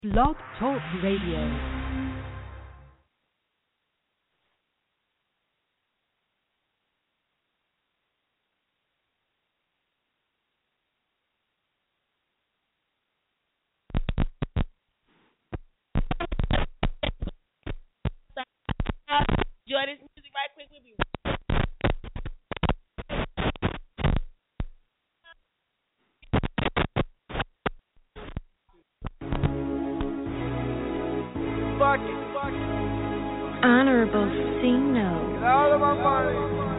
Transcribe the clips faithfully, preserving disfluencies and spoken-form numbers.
Blog Talk Radio. Enjoy this music right quick with you. Fuck it, fuck it. Honorable Sino. Get all of my money.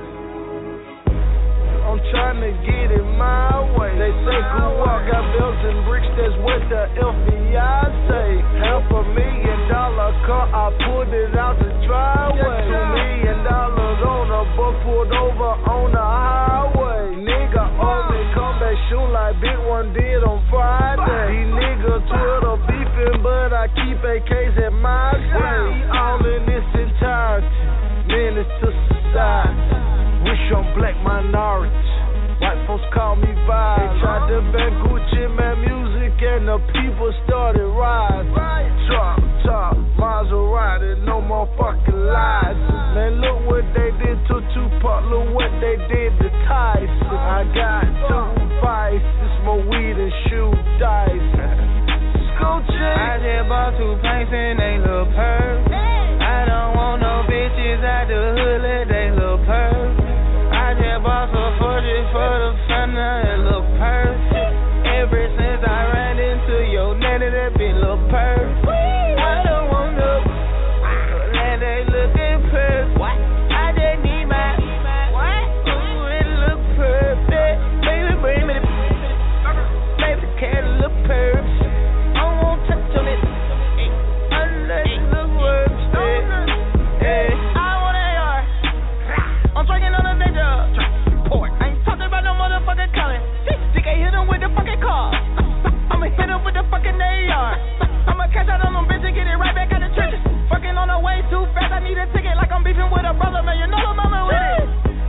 I'm trying to get it my way. They say Kuwait got bells and bricks, that's what the F B I say. Half a million dollar car, I pulled it out the driveway. Two million dollars on a book pulled over on the highway. Nigga owe me, come back shoot like Big One did on Friday. These niggas Twitter beefing, but I keep A Ks at my side. All in this entirety, menace to society. Wish I'm black minority. White folks call me vibe. They tried to ban Gucci Man music and the people started rising. Drop top, Maserati, no more fucking lies. Man, look what they did to Tupac, look what they did to Tyson. I got two vices, more weed and shoe dice. Scoochie. I just bought two pints and they look purr. I don't want no bitches out the hood, let they look purr. I just bought some forty for the fun, now it look perfect. Ever since I ran into your nanny, that bitch look perfect. I don't want no, let they looking perfect. I just need my, ooh, it look perfect. Baby, bring me the, baby, the cat look perfect. I won't touch on it, unless it look worth it. Hey, I want A R, I'm drinking on a nigga. I ain't talking about no motherfucking Colin. Dick ain't hit him with the fucking car. I'ma hit him with the fucking A R. I'ma cash out on them bitches and get it right back out the trenches. Fucking on the way too fast, I need a ticket like I'm beefing with a brother, man. You know the mama with it.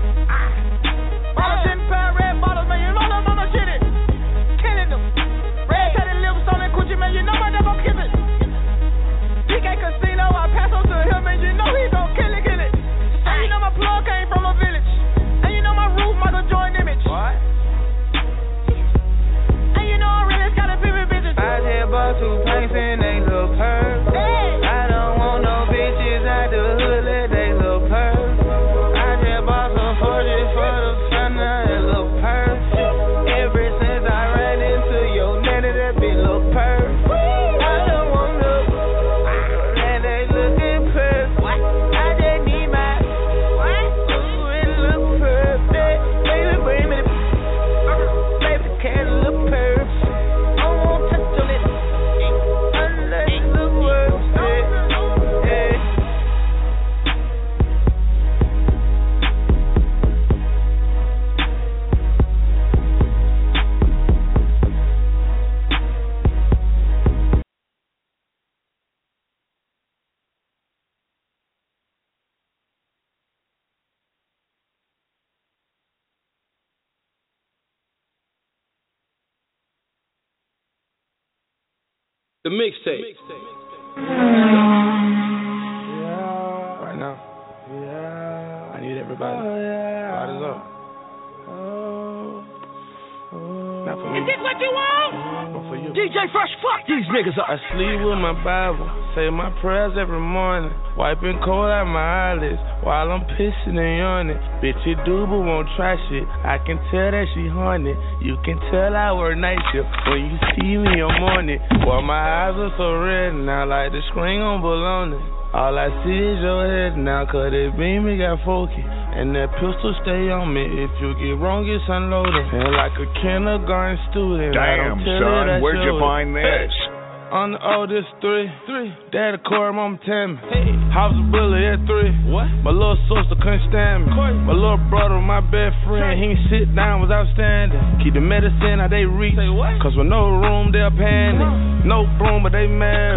Bottle ten pound red bottles, man. You know the mama shit it. Killing them. Red tatted lips on that coochie, man. You know my dad gon' kiss it. D K Casino, I pass on to him, and you know he gon' kill it, kill it. And you know my plug came from a village. And you know my roof, Michael Jordan image. What? And you know I really got a pivot bitches. I just bought two pints and they look perfect. Hey. I don't want no bitches out the hood, let they look perfect. I just bought some forty for the fun, now it look perfect. Ever since I ran into your nanny, that bitch look perfect. I don't want no, let they looking perfect. I just need my, ooh, it look perfect. Baby, bring me the, baby, the cat look perfect. I won't touch on it, unless it look worth it. Hey. The mixtape. Yeah. Right now, Yeah. I need everybody. Oh, yeah. Light us up. Oh. Oh. Not for me, Is this what you want? but for you. D J Fresh, fuck these niggas up. I sleep with my Bible, say my prayers every morning, wiping cold out my eyelids while I'm pissing and yawning. Bitch, you do but won't try shit. I can tell that she horny. You can tell I work night shift when you see me on morning. While my eyes are so red now, like the screen on bologna. All I see is your head now, cause that beam it got focused. And that pistol stay on me. If you get wrong, it's unloaded. And like a kindergarten student, I Damn, don't tell son, her that where'd you you're- find this? On the oldest three, three. Dad, the core, mama, tell me. Hey. House of bullet at three. What? My little sister couldn't stand me. My little brother, my best friend, he ain't sit down, was outstanding. Keep the medicine how they reach. Say what? Cause with no room, they're panic. No broom, but they married.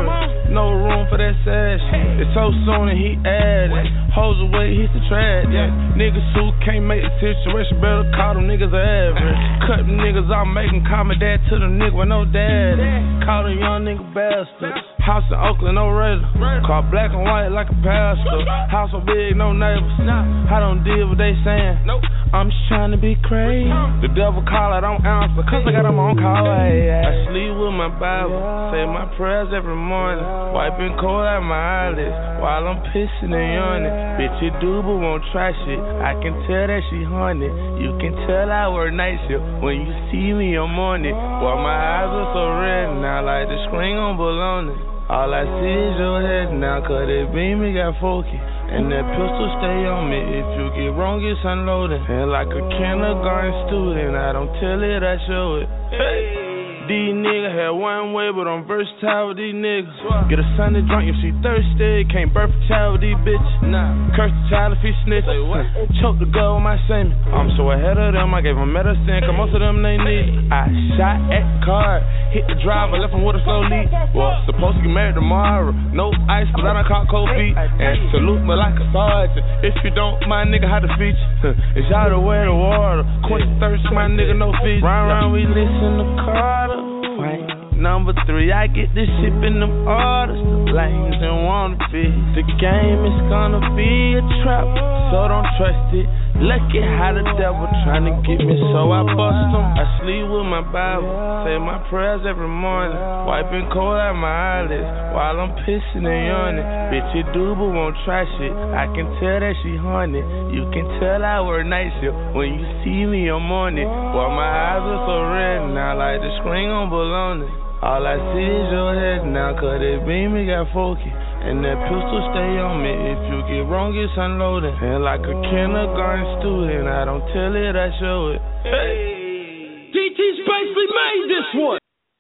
no room for that sad shit. It's so soon and he added. Hoes away, he's the trash. Yeah. Niggas who can't make the situation better call them niggas average. Cut them niggas off, making comment dad to the nigga with no daddy. Call them young nigga bastards. House in Oakland, no razor. Car black and white like a pastor. House so big, no neighbors. I don't deal with they saying. I'm just trying to be crazy. The devil call, I don't answer, cause I got on my own call. I sleep with my Bible, say my prayers every morning. Wiping cold out my eyelids while I'm pissing and yawning. Bitch, you do but won't try shit. I can tell that she horny. You can tell I work night shift when you see me on morning. While my eyes are so red now, like the screen on bologna. All I see is your head now, cause that beam me got funky. And that pistol stay on me. If you get wrong, it's unloading. And like a kindergarten student, I don't tell it, I show it. Hey. These niggas had one way, but I'm versatile with these niggas. Get a son to drunk if she thirsty. Can't birth a child with these bitches. Nah. Curse the child if he snitch. Choke the girl with my semen. I'm so ahead of them, I gave them medicine, cause most of them they need. I shot at the car, hit the driver, left him with a slow lead. Well, supposed to get married tomorrow. No ice, cause I done caught cold feet. And salute me like a sergeant. If you don't, my nigga, how to feature. It's y'all to wear the water. Quench thirst, my nigga, no feet. Round round, we listen to Carter. Right. Number three, I get this shit in them orders. The lanes and wanna be. The game is gonna be a trap, so don't trust it. Look at how the devil tryna get me, so I bust him. I sleep with my Bible, say my prayers every morning. Wiping cold out my eyelids while I'm pissing and yawning. Bitch, you do but won't try shit. I can tell that she horny. You can tell I work night shift when you see me on morning. While my eyes are so red now, like the screen on bologna. All I see is your head now, cause that beam me got funky. And that pistol stay on me. If you get wrong, it's unloading. And like a kindergarten student, I don't tell it, I show it. Hey, D T Spacely made this one.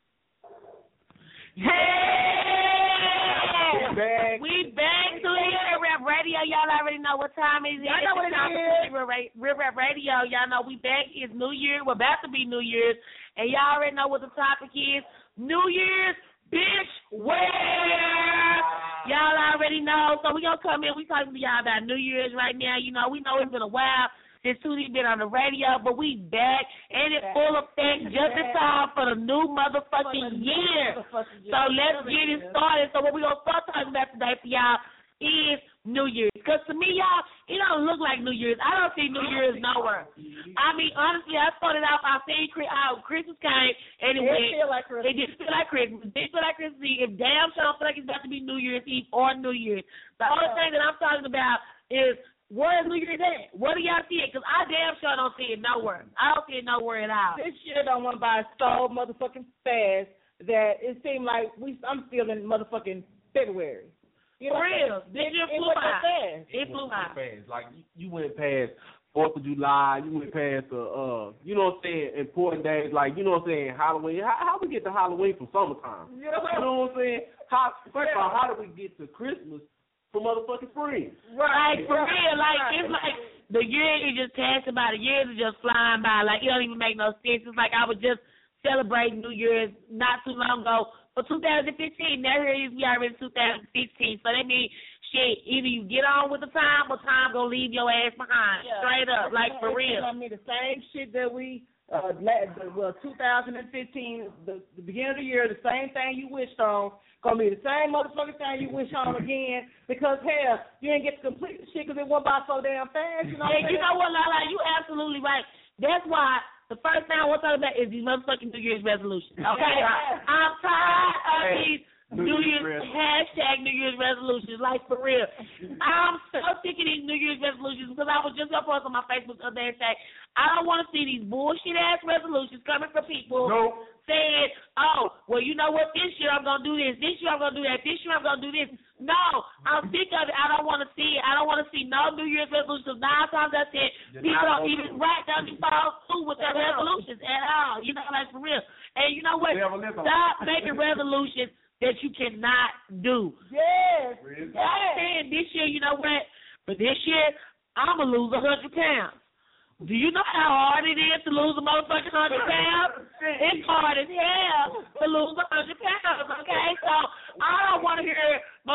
Hey, we back to Real Rap Radio. Y'all already know what time it is. Y'all know what it is. Real Rap Radio. Y'all know we back. It's New Year. We're about to be New Year's. And y'all already know what the topic is. New Year's, bitch, where? Y'all already know. So we going to come in. We talking to y'all about New Year's right now. You know, we know it's been a while since Tootie been on the radio, but we back. And it's full effect just in time for the new motherfucking year. So let's get it started. So what we going to start talking about today for y'all is New Year's. Because to me, y'all, it don't look like New Year's. I don't see New Year's nowhere. I mean, honestly, I started off, I seen oh, Christmas came, and it, it went. Feel like Christmas. It didn't feel like Christmas. It didn't feel like Christmas Eve. It damn sure don't feel like it's about to be New Year's Eve or New Year's. The only thing that I'm talking about is, where is New Year's at? Where do y'all see it? Because I damn sure don't see it nowhere. I don't see it nowhere at all. This year done went by so motherfucking fast that it seemed like we. I'm still in motherfucking February. You know, for real, this year flew by. It flew by. Like you went past Fourth of July, you went past the uh, you know what I'm saying, important days like you know what I'm saying, Halloween. How, how we get to Halloween from summertime? You know what I'm saying? How first of all, how do we get to Christmas from motherfucking spring? Right, like, for real, like it's like the year is just passing by. The years are just flying by. Like it don't even make no sense. It's like I was just celebrating New Year's not too long ago. For two thousand fifteen, now here it is, we already in two thousand sixteen. So that means, shit, either you get on with the time or time gonna leave your ass behind. Yeah. Straight up, like for real. I mean, the same shit that we, uh, well, two thousand fifteen, the, the beginning of the year, the same thing you wished on, gonna be the same motherfucking thing you wish on again because, hell, you didn't get to complete the shit because it went by so damn fast. You know what yeah, you know what, Lala, you absolutely right. That's why the first thing I want to talk about is these motherfucking New Year's resolutions. Okay? I'm tired of these New Year's, hashtag New Year's resolutions, like for real. I'm so sick of these New Year's resolutions because I was just going to post on my Facebook the other day and say, I don't want to see these bullshit-ass resolutions coming from people nope. saying, oh, well, you know what, this year I'm going to do this, this year I'm going to do that, this year I'm going to do this. No, I'm sick of it. I don't want to see it. I don't want to see no New Year's resolutions. Nine times out of ten, people don't even write down and follow through with their resolutions at all. You know, like for real. And you know what? Stop making resolutions that you cannot do. Yes. I'm saying this year, you know what? But this year, I'm going to lose one hundred pounds. Do you know how hard it is to lose a motherfucking one hundred pounds? It's hard as hell to lose one hundred pounds, okay? So I don't want to hear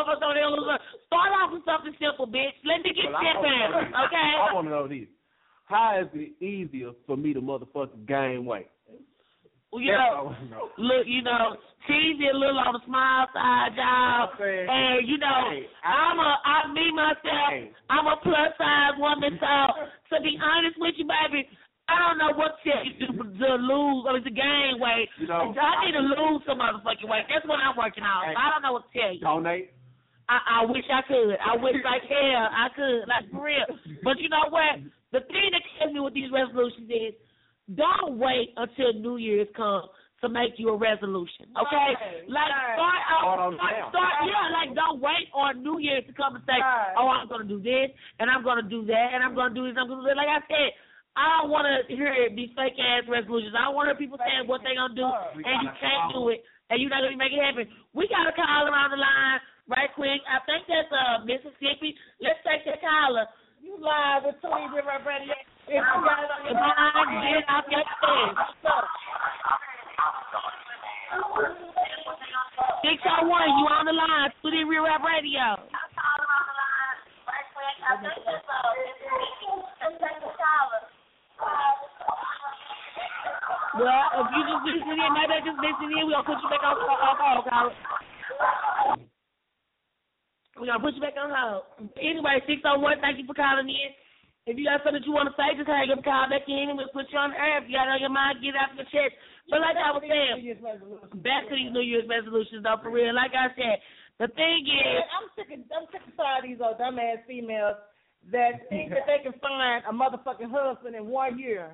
Motherfuckers don't ever lose. Start off with something simple, bitch. Let me get Well, ten pounds, okay? I want to know this. How is it easier for me to motherfucking gain weight? Well, you know, know, look, you know, cheesy a little on the small side, y'all. And, you know, hey, I'm a, I, me, myself, hey. I'm a plus size woman, so to be honest with you, baby, I don't know what to tell you to, to lose or to gain weight. You know, I need to lose some motherfucking weight. That's what I'm working on. Hey. I don't know what to tell you. Donate. I, I wish I could. I wish like hell I could, like for real. But you know what? The thing that kills me with these resolutions is, don't wait until New Year's comes to make you a resolution, okay? Right, like, right. start out, start, start, yeah, like, don't wait on New Year's to come and say, right. oh, I'm going to do this, and I'm going to do that, and I'm going to do this, I'm going to do that. Like I said, I don't want to hear these fake-ass resolutions. I don't want to hear people saying what they're going to do, and you can't do it, and you're not going to make it happen. We got a caller on the line right quick. I think that's uh, Mississippi. Let's take that caller. You live with Tony River Radio. If you got it on your mind, get off your stage. six oh one, you on the line. Tony River Radio. Well, if you just listen in, maybe just listen in, we're going to put you back on hold, caller. We're going to put you back on hold. Anyway, six oh one, thank you for calling in. If you got something that you want to say, just hang up, call back in, and we'll put you on the air. If you got it on your mind, get it out of your chest. But like I was saying, back to these New Year's resolutions, though, for real. Like I said, the thing is, I'm sick of, I'm sick of tired of these old dumbass females that think that they can find a motherfucking husband in one year,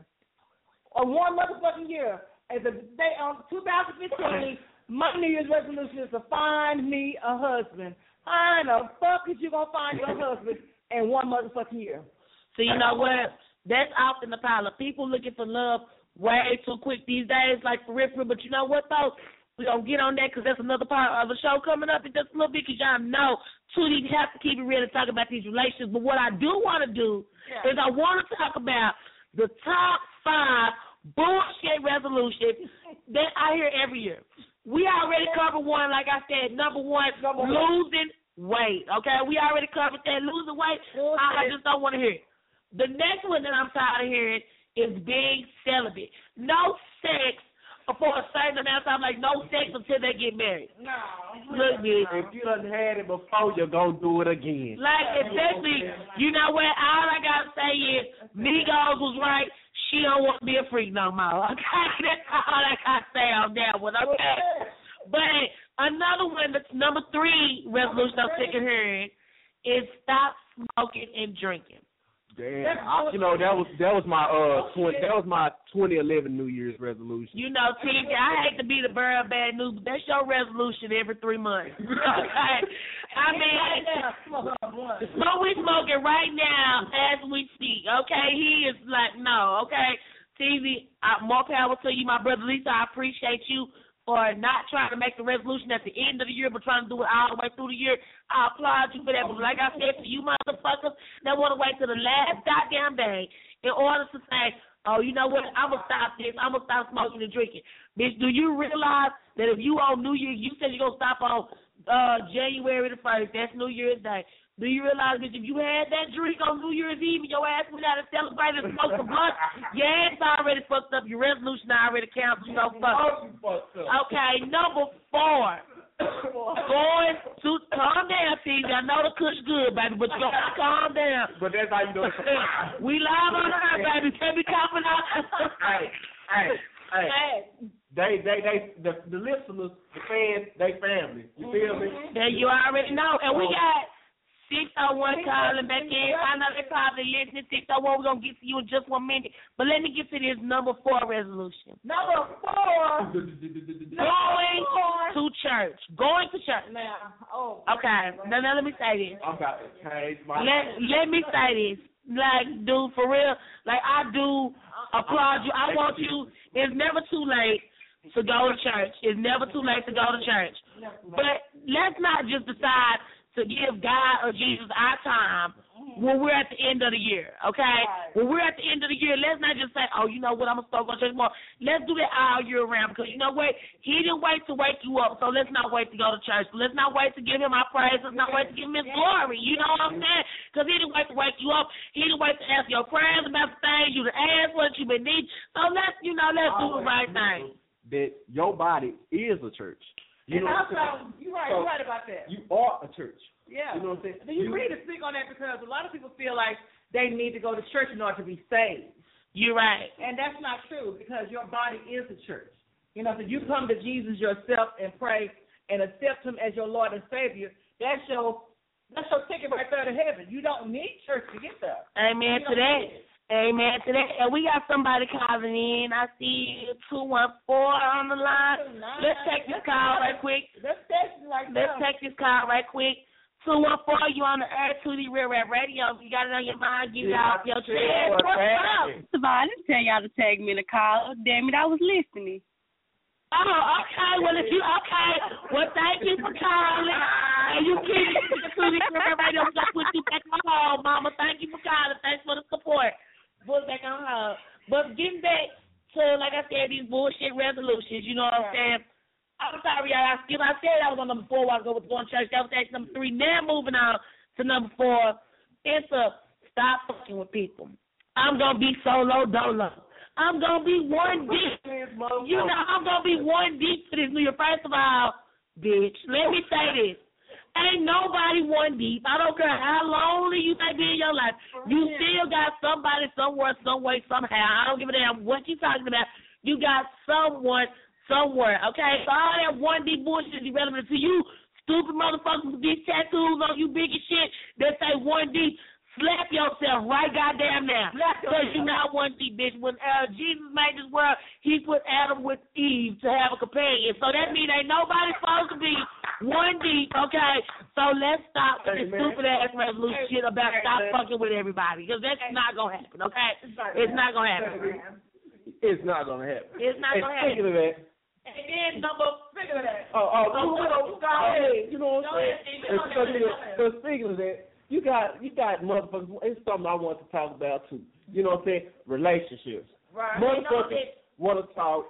or one motherfucking year. As a day on two thousand fifteen, my New Year's resolution is to find me a husband. How the fuck is you gonna find your husband in one motherfucking year? So you know what? That's out in the pile of people looking for love way too quick these days, like for real. But you know what, though? We're going to get on that because that's another part of the show coming up in just a little bit because y'all know Tootie have to keep it real and talk about these relations. But what I do want to do yeah. is I want to talk about the top five bullshit resolutions that I hear every year. We already covered one, like I said, number one, number losing one. weight, okay? We already covered that, losing weight. I, I just don't want to hear it. The next one that I'm tired of hearing is being celibate. No sex for a certain amount of time, like no sex until they get married. No. Look, bitch. If you done had it before, you're going to do it again. Like, especially, you know what? All I got to say is, Migos was right. She don't want to be a freak no more, okay? That's all I got to say on that one, okay? But another one that's number three resolution I'm sick of hearing is stop smoking and drinking. Damn, I, you know that was that was my uh twenty that was my twenty eleven New Year's resolution. You know, T J, I hate to be the bearer of bad news, but that's your resolution every three months. Okay, I mean, smoke we smoking right now as we speak. Okay, he is like no. Okay, T V, I, more power to you, my brother Lisa. I appreciate you for not trying to make the resolution at the end of the year, but trying to do it all the way through the year. I applaud you for that. But like I said, for you motherfuckers that want to wait till the last goddamn day in order to say, oh, you know what, I'm going to stop this. I'm going to stop smoking and drinking. Bitch, do you realize that if you on New Year, you said you're going to stop on uh, January the first, that's New Year's Day. Do you realize that if you had that drink on New Year's Eve and your ass went out and celebrated and smoked some blunt, your ass already fucked up. Your resolution already counts. You know, fuck. Okay, number four. Going to calm down, T V. I know the kush good, baby, but you gotta calm down. But that's how you do it. We live on the air, baby. Can't be coughing out. Hey, hey, hey. They, they, they, the, the listeners, the fans, they family. You feel me? Yeah, you already know. And we got six oh one calling back in. I know they're probably listening. six oh one, we're going to get to you in just one minute. But let me get to this number four resolution. Number four. Going to church. Going to church. Now, oh. Okay. Now, now let me say this. Okay. Hey, let, let me say this. Like, dude, for real, like, I do applaud you. I want you. It's never too late to go to church. It's never too late to go to church. But let's not just decide to give God or Jesus our time when we're at the end of the year, okay? Right. When we're at the end of the year, let's not just say, oh, you know what, I'm going to start going to church more. Let's do that all year round because, you know what, he didn't wait to wake you up, so let's not wait to go to church. Let's not wait to give him our praise. Let's not wait to give him his glory. You know what I'm saying? Because he didn't wait to wake you up. He didn't wait to ask your prayers about the things you done asked, what you been needing. So let's, you know, let's do the right thing. That your body is a church. You know and what I'm also, you're right, so you're right about that. You are a church. Yeah. You know what I'm saying? Do you, you need to speak on that because a lot of people feel like they need to go to church in order to be saved. You're right. And that's not true because your body is a church. You know, if you come to Jesus yourself and pray and accept him as your Lord and Savior, that's your that's your ticket right there to heaven. You don't need church to get there. Amen to that. Amen to that. And we got somebody calling in. I see two one four on the line. Let's take this call right quick. Let's take right Let's take this call right quick. two one four, you on the Air two D Real Rap Radio. If you got it on your mind, give it off your chest. What's up? Savannah, tell y'all to tag me in the call. Damn it, I was listening. Oh, okay. Well, if you, okay. Well, thank you for calling. And you keep the two D Real Rap Radio. We're going to put you back on hold, Mama. Thank you for calling. Thanks for the support. Put back on hold. But getting back to, like I said, these bullshit resolutions, you know what I'm saying? I'm sorry, y'all. I skipped. I said I was on number four while I was going to church. That was actually number three. Now moving on to number four. It's a stop fucking with people. I'm going to be solo dolo. I'm going to be one deep. You know, I'm going to be one deep for this New Year. First of all, bitch, let me say this. Ain't nobody one deep. I don't care how lonely you may be in your life. You still got somebody somewhere, some way, somehow. I don't give a damn what you talking about. You got someone somewhere, okay? So all that one deep bullshit is irrelevant to you, stupid motherfuckers with these tattoos on you big as shit that say one deep. Slap yourself right goddamn now. Because you're not one deep, bitch. When uh, Jesus made this world, he put Adam with Eve to have a companion. So that means ain't nobody supposed to be one deep, okay? So let's stop with this stupid-ass resolution shit about stop fucking with everybody. Because that's not going to happen, okay? It's not going to happen. It's not going to happen. It's not going to happen. Speaking of that, and then number, speaking of that. Oh, oh, so, you know, go ahead. You know what I'm saying? So speaking of that, You got you got motherfuckers. It's something I want to talk about too. You know what I'm saying? Relationships. Right. Motherfuckers want to talk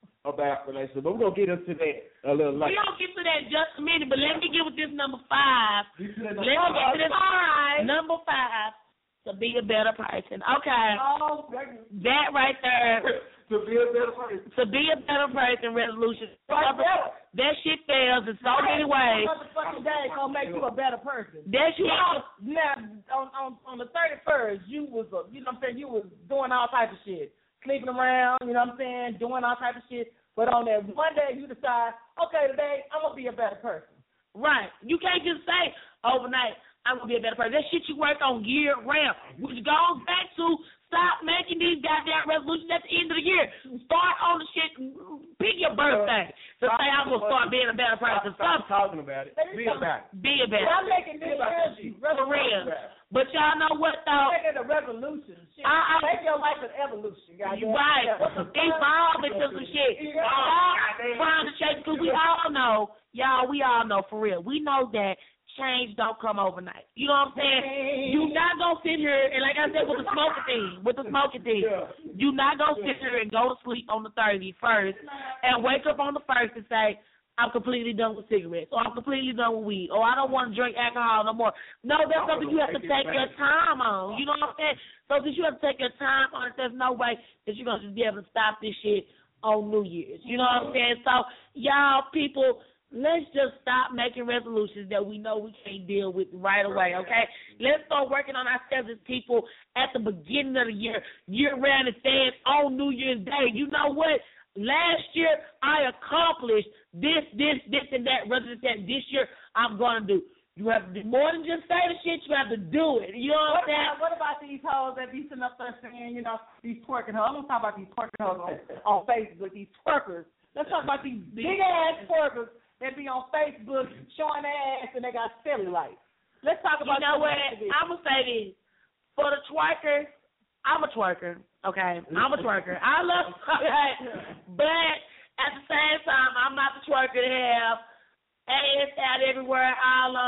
about relationships, but we're gonna get into that a little later. We're gonna get to that in just a minute, but let me get with this number five. Let me oh, get to this five. Number five. To be a better person. Okay. Oh, that right there. To be a better person. To be a better person resolution. Right there. That shit fails in so many ways. Motherfucking day gonna make you a better person. That shit. Now, on on on the thirty-first, you was a, you know what I'm saying, you was doing all types of shit, sleeping around, you know what I'm saying, doing all types of shit. But on that one day, you decide, okay, today I'm gonna be a better person. Right. You can't just say overnight, I'm going to be a better person. That shit you work on year round, which goes back to stop making these goddamn resolutions at the end of the year. Start on the shit, pick your birthday to say I'm going to start being a better person. Stop talking about it. Be about it. Be a better. I'm making this for real. But y'all know what, though? I'm making a revolution. Shit. I, I, Make your life an evolution, guys. Right. Evolve into some shit. Trying to change, because we all know, y'all, we all know for real. We know that change don't come overnight. You know what I'm saying? You're not going to sit here, and like I said with the smoking thing, with the smoking thing, you're not going to sit here and go to sleep on the thirty-first and wake up on the first and say, I'm completely done with cigarettes, or I'm completely done with weed, or I don't want to drink alcohol no more. No, that's something you have to take your time on. You know what I'm saying? So since you have to take your time on it, there's no way that you're going to just be able to stop this shit on New Year's. You know what I'm saying? So, y'all people, let's just stop making resolutions that we know we can't deal with right away, okay? Let's start working on ourselves as people at the beginning of the year, year-round, and saying on New Year's Day, you know what? Last year, I accomplished this, this, this, and that, rather than that this year, I'm going to do. You have to do more than just say the shit. You have to do it. You know what, what I'm saying? About, what about these hoes that be sitting up there saying, you know, these twerking hoes? I'm going to talk about these twerking hoes on, on Facebook, these twerkers. Let's talk about these big-ass twerkers that be on Facebook showing their ass and they got cellulite. Let's talk about. You know what? I'm gonna say this for the twerkers. I'm a twerker, okay? I'm a twerker. I love, okay, but at the same time, I'm not the twerker to have ass out everywhere, all on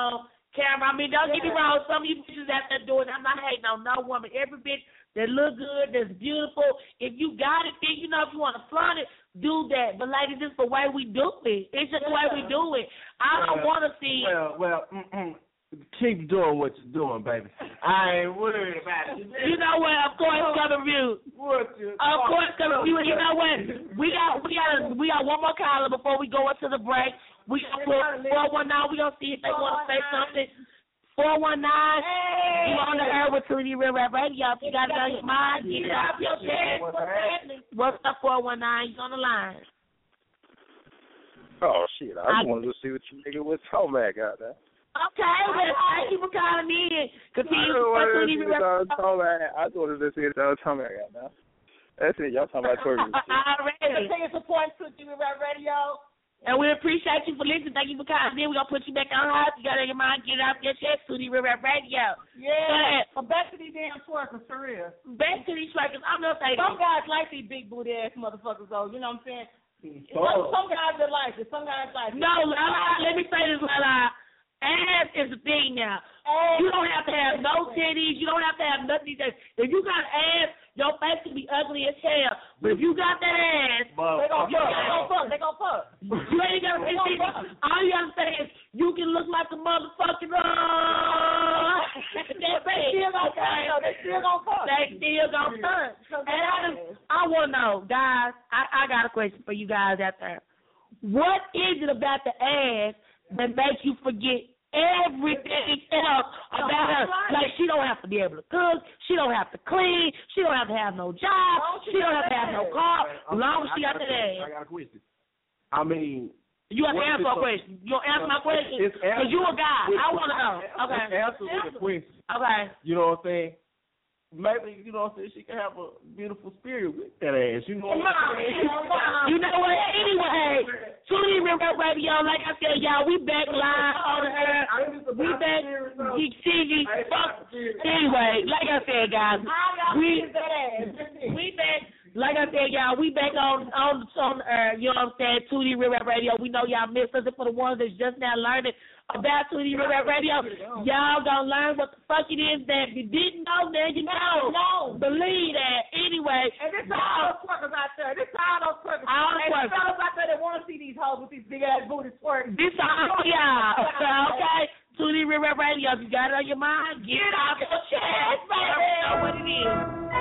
camera. I mean, don't get me wrong. Some of you bitches out there doing it. I'm not hating on no woman. Every bitch that look good, that's beautiful. If you got it, then you know if you want to flaunt it, do that. But ladies, this is the way we do it. It's just the way we do it. I don't well, want to see. Well, well, mm-mm. Keep doing what you're doing, baby. I ain't worried about it. You know what? Of course, coming review. What you? Of course, coming review. You know what? We got, we got, we got one more caller before we go into the break. We got four one nine. We gonna see if they want to say something. Four one nine. You on the air with Tootie Real Rap Radio? If you got it on your mind, get it off your chest. What's up, four one nine? You on the line? Oh shit! I just wanted to see what you nigga was talking about out there. Okay, well, thank you for calling in. Continue to I just wanted to see what y'all talking about right now. That's it. Y'all talking about twerking. Already. Continue to support Tootie Rap Radio. And we appreciate you for listening. Thank you for calling in. We're going to put you back on high. You got it in your mind. Get it off your chest. Tootie Rap Radio. Yeah. But back to these damn twerkers, for real. Back to these twerkers. I'm going to say some this. guys like these big booty ass motherfuckers, though. You know what I'm saying? Oh. Some, some guys that like it. Some guys like it. No, Lala, let me say this, Lala. Ass is the thing now. Ass. You don't have to have no titties. You don't have to have nothing. If you got ass, your face can be ugly as hell. But if you got that ass, they gon' fuck. They gon' fuck. They gon' fuck. You ain't got to say titties. All you got to say is you can look like a motherfucking. Uh, they still gon' fuck. They still gon' fuck. They still gon' fuck. And I, just, I want to know, guys. I, I got a question for you guys out there. What is it about the ass that makes you forget everything else about her? Like, she don't have to be able to cook, she don't have to clean, she don't have to have no job, she don't have to have no car, as long as she got that ass. I got a question. I mean, you have to answer a question. You don't answer my question because you a guy. I want to know. Okay. Answer with a question. Okay. You know what I'm saying? Maybe, you know what I'm saying, she can have a beautiful spirit with that ass. You know what I'm saying? You know what? Anyway, Tootie Real Rap Radio, like I said, y'all, we back live on the air. We back Geek T V. Anyway, like I said, guys, we, we back. Like I said, y'all, we back on on on the air. You know what I'm saying? Tootie Real Rap Radio. We know y'all missed us. And for the ones that's just now learning about Tootie Real Rap Radio, y'all gonna learn what the fuck it is that you didn't know. Then you know. No. Believe that. Anyway. And this is all those twerkers out there. This is all those twerkers. All and twerkers. fellas out there that want to see these hoes with these big ass booties twerking. This all y'all. Okay? Tootie Real Rap Radio. If you got it on your mind, get it off your chest, baby. You know what it is.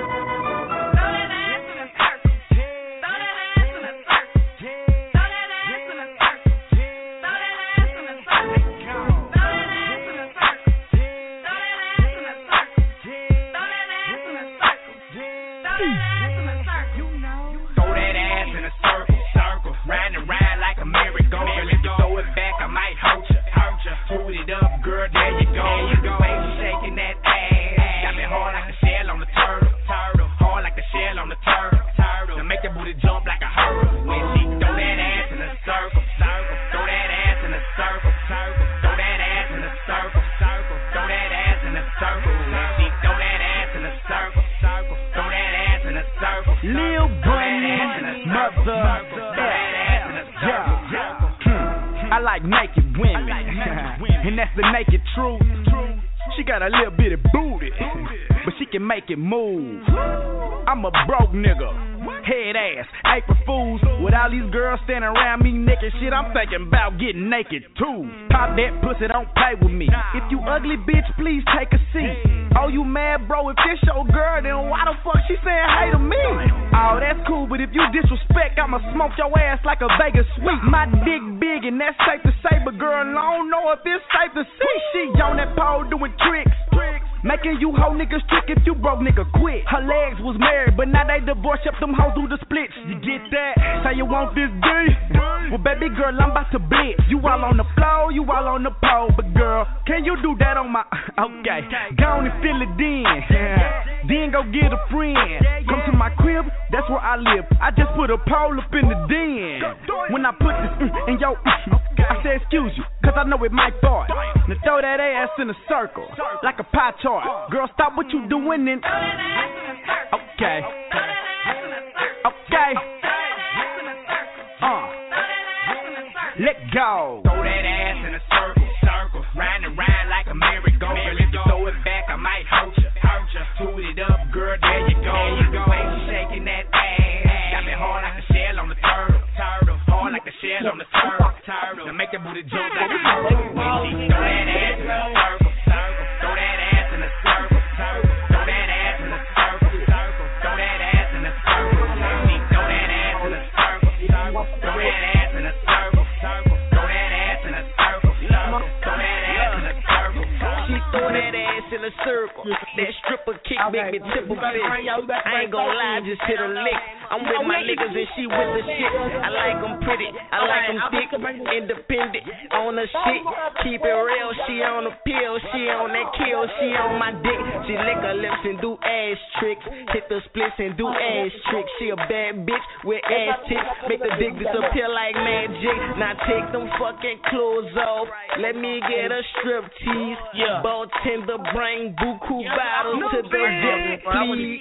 Hold it up, girl, there you go. There you go. Baby shaking that ass. Got me hard like the shell on the turtle. Turtle. Hard like the shell on the turtle. Turtle. Now make that booty jump like a hurdle. When she throw that ass in a circle. Circle. Throw that ass in a circle. Circle. Throw that ass in a circle. Circle. Throw that ass in a circle. When she throw that ass in a circle. Circle. Throw that ass in a circle. Lil Bunny, mother. I like naked women, and that's the naked truth. She got a little bit of booty, but she can make it move. I'm a broke nigga, head ass, April Fools. With all these girls standing around me naked shit, I'm thinking about getting naked too. Pop that pussy, don't play with me. If you ugly bitch, please take a seat. Oh, you mad, bro? If this your girl, then why the fuck she saying hey to me? Oh, that's cool, but if you disrespect, I'ma smoke your ass like a Vegas sweep. My dick big and that's safe to say, but girl, I don't know if it's safe to see. She on that pole doing tricks, making you hoe niggas trick if you broke nigga quit. Her legs was married, but now they divorced, up them hoes through the splits. You get that? Say you want this D? Well, baby girl, I'm about to blitz. You all on the floor, you all on the pole, but girl, can you do that on my? Okay, go on and fill it in. Then go get a friend. Come to my crib, that's where I live. I just put a pole up in the den. When I put this mm, in your, mm, I say excuse you, cause I know it might fart. Now throw that ass in a circle, like a pie chart. Girl, stop what you doing and okay, okay, uh, let go. Throw that ass in a circle, circle, round and round like she throw that ass in a circle. That stripper kick make me tip a fit. I ain't gonna lie, just hit a lick. I'm with my niggas and she with the shit. I like them pretty, I like them thick, independent, on the shit. Keep it real, she on the pill, she on that kill, she on my dick. She lick her lips and do ass tricks, hit the splits and do ass tricks. She a bad bitch with ass tits, make the dick disappear like magic. Now take them fucking clothes off, let me get a strip tease. Yeah. Bartender bring buku bottles to the dip, please.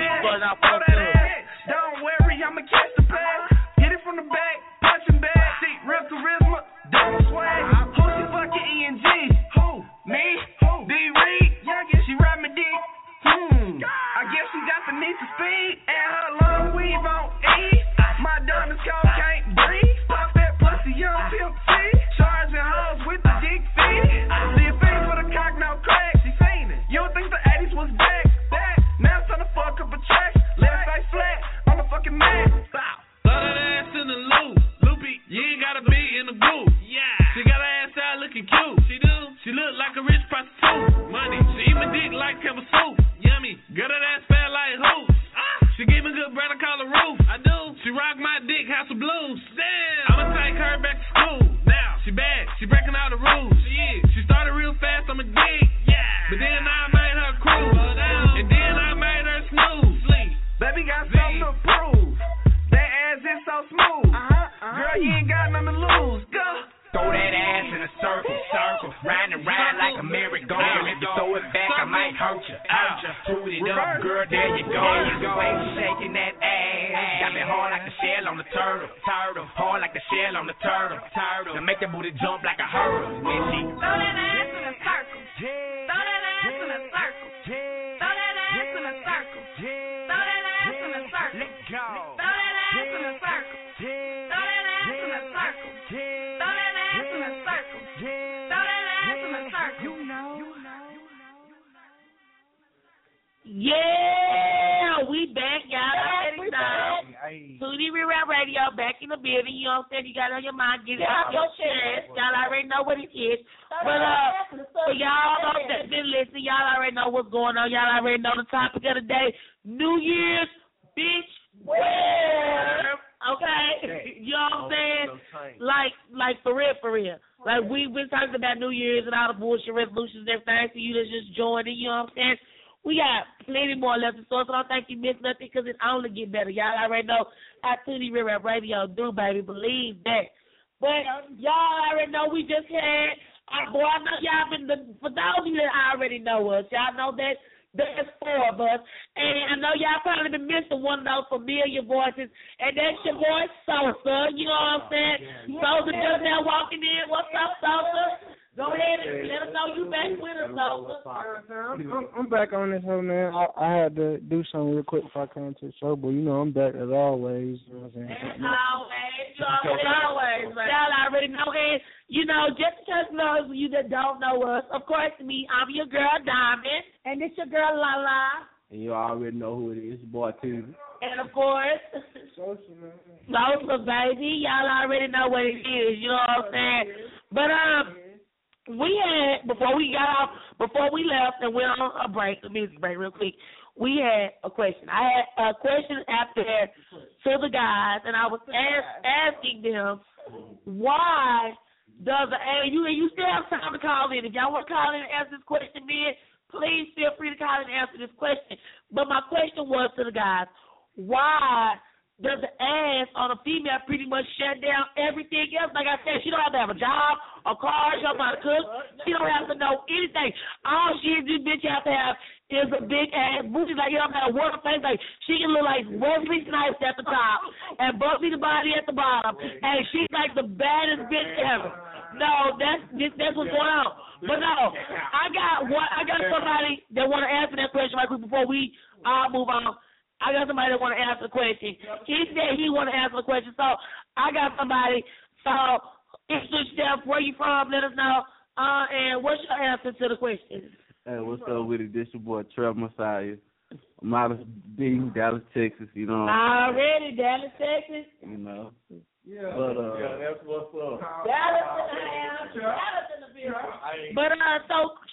Don't worry, I'ma catch the bag. Get it from the back, punch him back. See, real charisma, double swag. Who she fucking E N G? Who? Me? Who? D Reed? Yeah, I guess she ride me dick. Hmm. I guess she got the need for speed and her long weave on E. My diamonds cold, can't breathe. Pop that pussy, young pimp C. Charging hoes with the dick feed. See a face for the cock, no crack. She fainted. You don't think the eighties was back? Back. Now it's time to fuck up a track. Left face flat on the fucking mat. Bow. Throw that ass in the loop. Loopy. You ain't gotta be in the booth. Yeah. She got her ass out looking cute. She do. She look like a rich prostitute. Money. She eat my dick like Campbell soup. Yummy. Got her ass fat like hoops. Ah. She give me good bread, I call her roof. I do. She rock my dick, House of Blues. Damn. I'ma take her back to school. Now. She bad. She breaking all the rules. She is. She started real fast on my dick. Yeah. But then I made her cruise. And then I made her snooze. Sleep. Baby got something to prove. That ass is so smooth. Uh-huh, uh-huh. Girl, you ain't got nothing to lose. Go. Throw that ass in a circle, circle. Ride and ride like a merry-go-round. If you throw it back, I might hurt you. Hurt you. Toot it up, girl, there you go. There you go. Ain't shaking that ass. Got me hard like the shell on the turtle. Turtle. Hard like the shell on the turtle. Turtle. Now make that booty jump like a hurdle. When she throw that ass in a circle. Throw that ass in a circle. Throw that ass in a circle. Throw that ass in a circle. Let go. Throw that ass in a circle. Throw that ass in a circle. Throw that ass in a circle. Throw that ass in a circle. You know. Yeah, we back, y'all. Already know. Tootie Rap Radio back in the building. You know what I'm saying? You got it on your mind. Get it off your chest. Y'all already know what it is. But uh, for y'all that been listening, y'all already know what's going on. Y'all already know the topic of the day. New Year's, bitch, where? Okay? You know what I'm saying? Like, like for real, for real. Like, we've been talking about New Year's and all the bullshit resolutions and everything. So you just joined in, you know what I'm saying? We got plenty more left in store, so I don't think you missed nothing because it only get better. Y'all already know how Tootie Rap Radio do, baby. Believe that. But y'all already know we just had, uh, boy, I know y'all been, the, for those of you that already know us, y'all know that there's four of us. And I know y'all probably been missing one of those familiar voices. And that's your boy, Sosa. You know what I'm saying? Sosa just now walking in. What's up, Sosa? Go ahead and let us know you back with us, Sosa. I'm, I'm back on this whole, man. I, I had to do something real quick before I came to the show, but you know I'm back as always. You know what I'm saying? As always, you always, always. Y'all already know it. You know, just because those of you that don't know us, of course, me, I'm your girl Diamond, and this your girl Lala. And you already know who it is, boy T V. And of course, Sosa, baby. Y'all already know what it is. You know what I'm saying? But um. We had, before we got off, before we left and went on a break, a music break real quick, we had a question. I had a question after to the guys, and I was ask, asking them, why does the, and you, you still have time to call in. If y'all want to call in and answer this question, then please feel free to call in and answer this question. But my question was to the guys, why does the ass on a female pretty much shut down everything else? Like I said, she don't have to have a job, a car, she don't have to cook. She don't have to know anything. All she is, this bitch have to have is a big ass booty. Like, you don't have to work her face. Like, she can look like Wesley Snipes at the top and Bugsy the Body at the bottom. And she's like the baddest bitch ever. No, that's that's what's going on. But no, I got what I got somebody that want to answer that question right quick before we all move on. I got somebody that want to answer the question. He said he want to answer the question, so I got somebody. So, introduce yourself, where you from, let us know, uh, and what's your answer to the question? Hey, what's up with it? This your boy, Trevor Messiah. I'm out of D, Dallas, Texas, you know. Already, Dallas, Texas? You know. Yeah. But, uh, yeah, that's what's up. Dallas in the house. Dallas in the building. But, uh, so, shout out to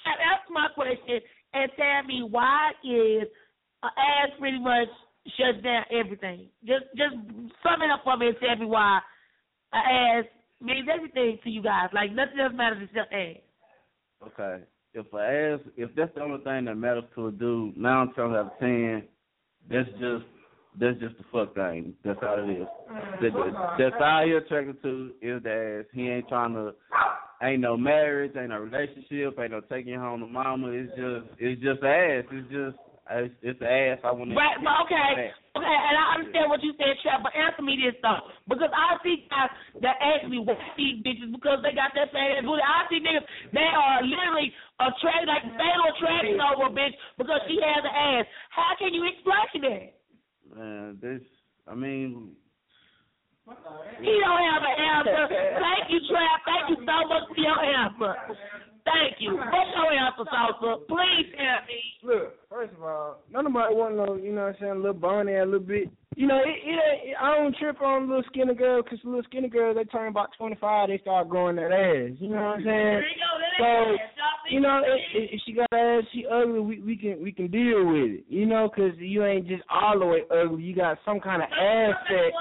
answer my question and tell me why is an ass pretty much shuts down everything. Just just sum it up for me and tell me why an ass means everything to you guys. Like nothing else matters except ass. Okay. If an ass, if that's the only thing that matters to a dude, nine times out of ten, that's just that's just the fuck thing. That's all it is. That, that's all you're attracted to is the ass. He ain't trying to. Ain't no marriage, ain't no relationship, ain't no taking home to mama. It's just it's just ass. It's just it's, it's the ass I want to. Right, but okay, okay, and I understand what you said, Trap. But answer me this though, because I see guys that actually watch these bitches because they got that fat ass booty. I see niggas they are literally attracted, like fatal attraction over a bitch because she has an ass. How can you explain that? Man, this. I mean. He don't have an answer. Thank you, Trap. Thank you so much for your answer. Thank you. What's your answer, Sosa? Please tell me. Look, first of all, none of my want no, you know what I'm saying, a little bunny, a little bit. You know, it, it, it, I don't trip on little skinny girl because little skinny girls, they turn about twenty-five, they start growing that ass. You know what I'm saying? There you go. That So, ass. you know, if, if she got ass, she ugly, we, we can we can deal with it. You know, because you ain't just all the way ugly. You got some kind of ass set.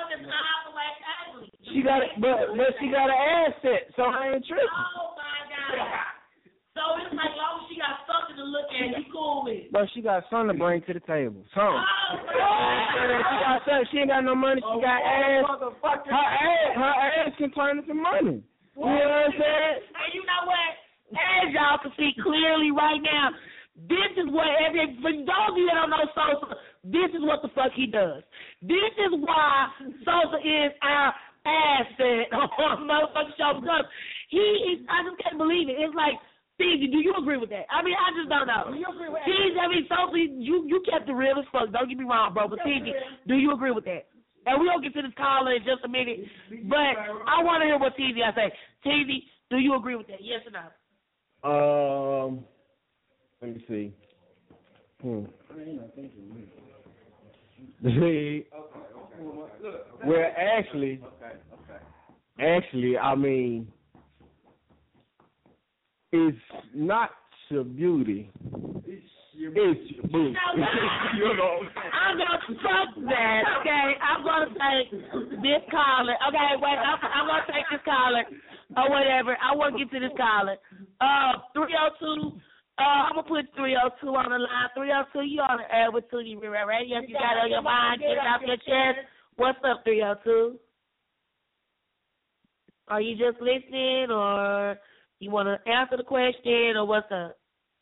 She got it, but but she got an ass set, so I ain't tripping. Oh my God! So it's like, long as she got something to look at, you cool with it. But she got something to bring to the table. Something. Oh, she got something. She ain't got no money. She got ass. Her ass, her ass can turn into money. You know what I'm saying? And you know what? As y'all can see clearly right now, this is what every, for those of you that don't know Sosa, this is what the fuck he does. This is why Sosa is our asset on motherfucking show because he is, I just can't believe it. It's like, Stevie, do you agree with that? I mean, I just don't know. Do you agree with that? I mean, Sosa, you, you kept it real as fuck. Don't get me wrong, bro, but Stevie, do you agree with that? And we'll get to this caller in just a minute, but I want to hear what T V I say. T V, do you agree with that? Yes or no? Um, let me see. Hmm. Well, actually, actually, I mean, it's not your beauty. It's your booty. You know, I'm gonna fuck that. Okay, I'm gonna take this caller. Okay, wait, I'm, I'm gonna take this caller or whatever. I want to get to this caller. Uh, three oh two. Uh, I'm gonna put three oh two on the line. three oh two, you on the air with Tootie Real Radio. If you got it on your mind, get it off your chest. What's up, three oh two? Are you just listening, or you want to answer the question, or what's up?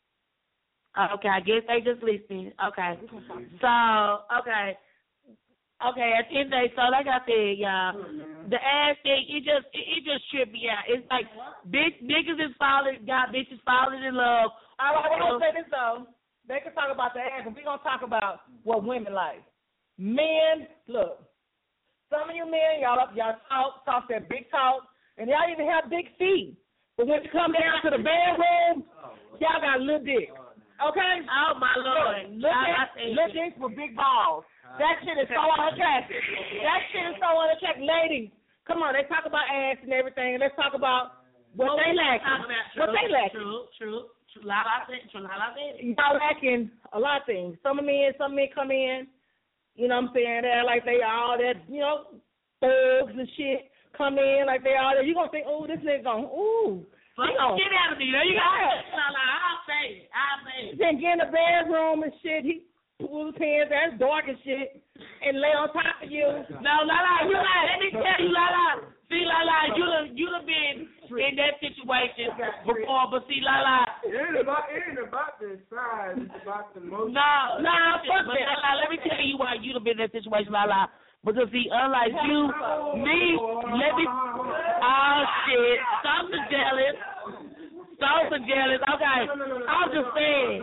Okay, I guess they just listening. Okay. So, okay. Okay, at the end of the day, so like I said, y'all, the ass thing, it just it, it just tripped me out. It's like bitch, niggas is falling, got bitches falling in love. All right, we're going to say this, though. They can talk about the ass, and we're going to talk about what women like. Men, look, some of you men, y'all y'all talk, talk that big talk, and y'all even have big feet. But when you come down to the bedroom, y'all got little dick. Okay? Oh, my Lord. Look at look at for big balls. That shit is so unattractive. That shit is so unattractive. Ladies, come on, they talk about ass and everything. Let's talk about what they lacking. What they lacking. True, true. True, la la true, la la y'all lacking a lot of things. Some men, some men come in, you know what I'm saying, they're like they all that, you know, thugs and shit come in like they all that. You gonna think, oh, this nigga gonna, ooh. Fuck the shit out of me. There you go. La la, I'll say it. I'll say it. Then get in the bedroom and shit. He pull his pants out, it's dark and shit, and lay on top of you. No, la la, you like, let me tell you, la la. See, la la, you done, you done been in that situation before, but see, la la. It ain't about, it ain't about the size, it's about the motion. No, no, fuck that. La la, let me tell you why you done been in that situation, la la. Because see, unlike you, me, let me, oh shit, stop the jealous. Stop the jealous. Okay, I'm just saying.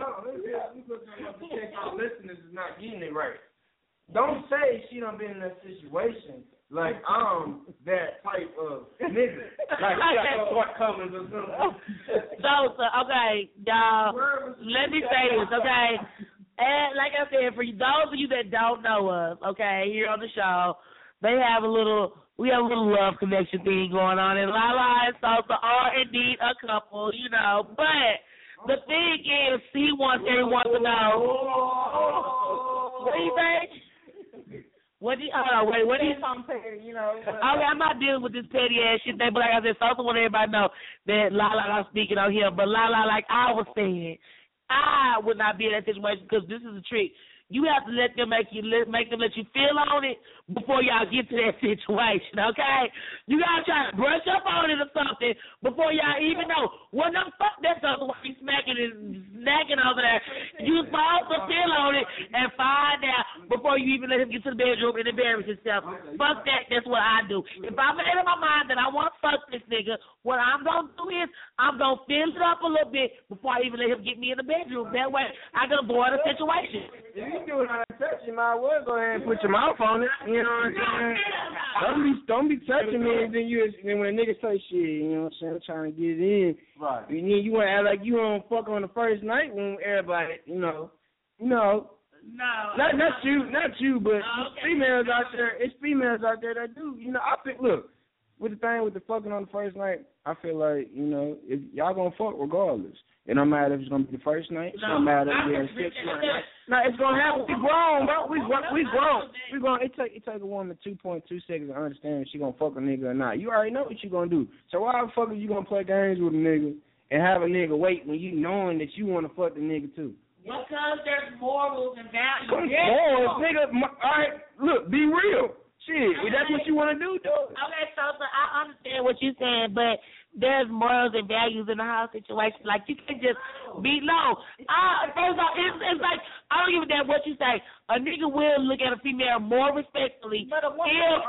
Listeners is not getting it right. Don't say she done been in that situation. Like, I'm that type of nigga. Like, she got no shortcomings or something. So, so, okay, y'all, let me say this, okay? And like I said, for those of you that don't know us, okay, here on the show, they have a little, we have a little love connection thing going on. And Lala and Sosa are indeed a couple, you know. But the thing is, he wants everyone to know. What do you think? What do you, hold on, wait, what do you, you know? Okay, I'm not dealing with this petty ass shit thing, but like I said, so I also want everybody to know that Lala, I'm speaking on here, but Lala, like I was saying, I would not be in that situation because this is a trick. You have to let them make you make them let you feel on it before y'all get to that situation, okay? You gotta try to brush up on it or something before y'all even know. Well, no, fuck that stuff while you smacking and snacking over there. You supposed to feel on it and find out before you even let him get to the bedroom and embarrass himself. Fuck that. That's what I do. If I made up my mind that I want to fuck this nigga, what I'm gonna do is I'm gonna fill it up a little bit before I even let him get me in the bedroom. That way I can avoid a situation. You do it on a touch, you might well go ahead and put your mouth on it. You know what I'm saying? Don't be don't be touching me and then you then when a nigga say shit, you know what I'm saying, I'm trying to get it in. Right. You need you wanna act like you don't fuck on the first night when everybody, you know. You know. No. Not not you, not you, but Oh, okay. females out there, it's females out there that do. You know, I think look, with the thing with the fucking on the first night, I feel like, you know, if y'all gonna fuck regardless. It don't matter if it's gonna be the first night. It don't matter if it's six night. No, it's gonna happen. We grown, bro. We we grown. We grown. It take it take a woman two point two seconds to understand if she gonna fuck a nigga or not. You already know what you gonna do. So why the fuck are you gonna play games with a nigga and have a nigga wait when you knowing that you wanna fuck the nigga too? Because there's morals and values. Come on, nigga. All right, look, be real. Shit, if that's what you wanna do, do it. Okay, so, so I understand what you're saying, but there's morals and values in the whole situation. Like, you can't just be low. Uh, first of all, it's, it's like, I don't give a damn what you say. A nigga will look at a female more respectfully. If, hold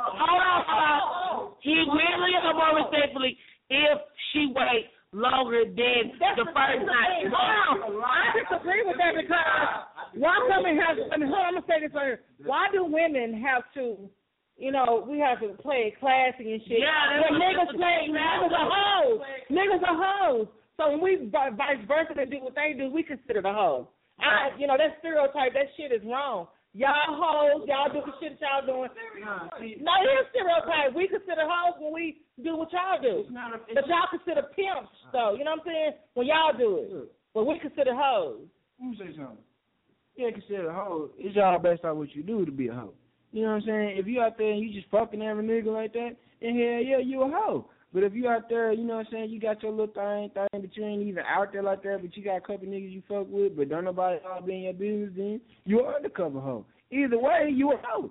on, hold on. He will look at her more respectfully if she waits longer than That's the first night. Hold on. I disagree with that because why women have, I mean, hold on, I'm going to say this right here. Why do women have to, you know, we have to play classy and shit. Yeah, when niggas play, niggas are hoes. Niggas are hoes. So when we vice versa they do what they do, we consider the hoe. I, you know, that stereotype, that shit is wrong. Y'all hoes, y'all do the shit that y'all doing. No, it is stereotype. We consider hoes when we do what y'all do. But y'all consider pimps, though. You know what I'm saying? When y'all do it. But we consider hoes. Let me say something. Yeah, consider a hoe. It's y'all based on what you do to be a hoe. You know what I'm saying? If you out there and you just fucking every nigga like that, then hell yeah, you a hoe. But if you out there, you know what I'm saying, you got your little thing, thing, but you ain't even out there like that, but you got a couple niggas you fuck with, but don't nobody all be in your business, then you an undercover hoe. Either way, you a hoe.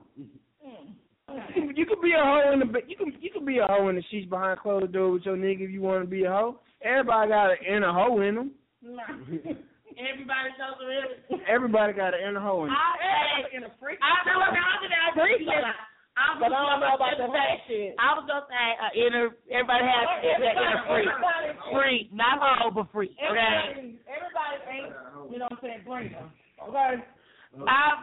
You, you could be a hoe in the you can you could be a hoe in the sheets behind closed doors with your nigga if you want to be a hoe. Everybody got an inner hoe in them. Everybody knows the Everybody got an inner hoe in them. I in a freak. I know what I'm going to freak. I was but I don't know about the whole shit. I was gonna say uh, inner. Everybody has that inner freak. Freak, not hoe, but freak. Okay. Everybody, everybody ain't. You know what I'm saying? Bring them. Okay. I'm,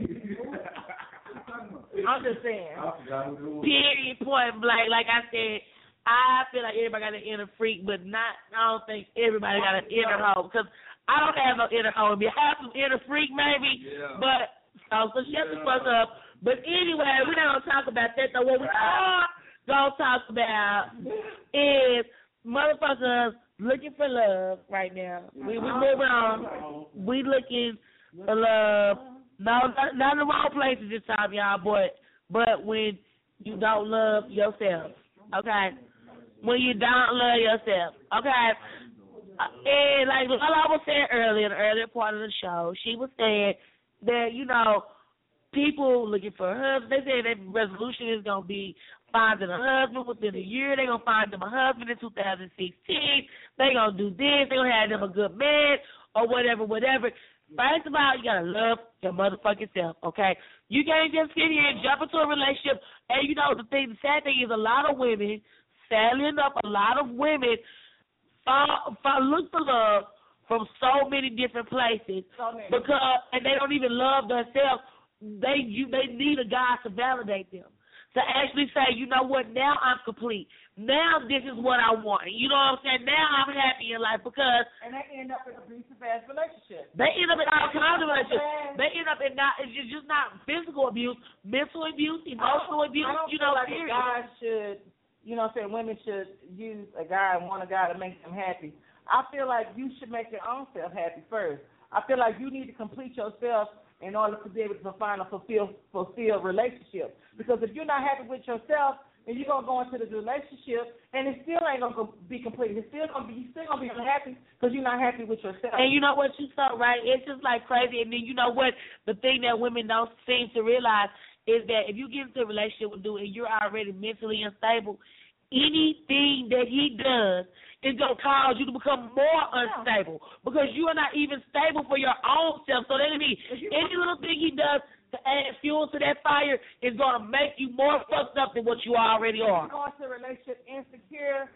I'm just saying. Period. Point blank. Like I said, I feel like everybody got an inner freak, but not. I don't think everybody got an inner hoe because I don't have no inner hoe. You have some inner freak maybe, yeah. but so, so shut the fuck up. But anyway, we're not going to talk about that, though. What we are going to talk about is motherfuckers looking for love right now. We we moving on. We looking for love. No, not, not in the wrong places this time, y'all, but, but when you don't love yourself, okay? When you don't love yourself, okay? And like Lala was saying earlier, in the earlier part of the show, she was saying that, you know, people looking for a husband, they say their resolution is going to be finding a husband within a year. They're going to find them a husband in two thousand sixteen. They're going to do this. They're going to have them a good man or whatever, whatever. First of all, you got to love your motherfucking self, okay? You can't just sit here and jump into a relationship. And, you know, the thing, the sad thing is a lot of women, sadly enough, a lot of women fall, fall, look for love from so many different places so many. because, and they don't even love themselves. They you they need a guy to validate them, to actually say, you know what, now I'm complete. Now this is what I want. You know what I'm saying? Now I'm happy in life because and they end up in abusive ass relationships. They end up in all kinds of relationships. They end up in not it's just not physical abuse, mental abuse, emotional abuse. I don't you feel know, like period. guys should, you know what I'm saying, women should use a guy and want a guy to make them happy. I feel like you should make your own self happy first. I feel like you need to complete yourself in order to be able to find a fulfill, fulfilled relationship. Because if you're not happy with yourself, then you're gonna go into this relationship, and it still ain't gonna be complete. It's still gonna be, you still gonna be unhappy because you're not happy with yourself. And you know what you saw, right? It's just like crazy. And then you know what? The thing that women don't seem to realize is that if you get into a relationship with a dude and you're already mentally unstable, anything that he does is going to cause you to become more unstable because you are not even stable for your own self. So that means any little thing he does to add fuel to that fire is going to make you more fucked up than what you already are. If you're going to a relationship insecure,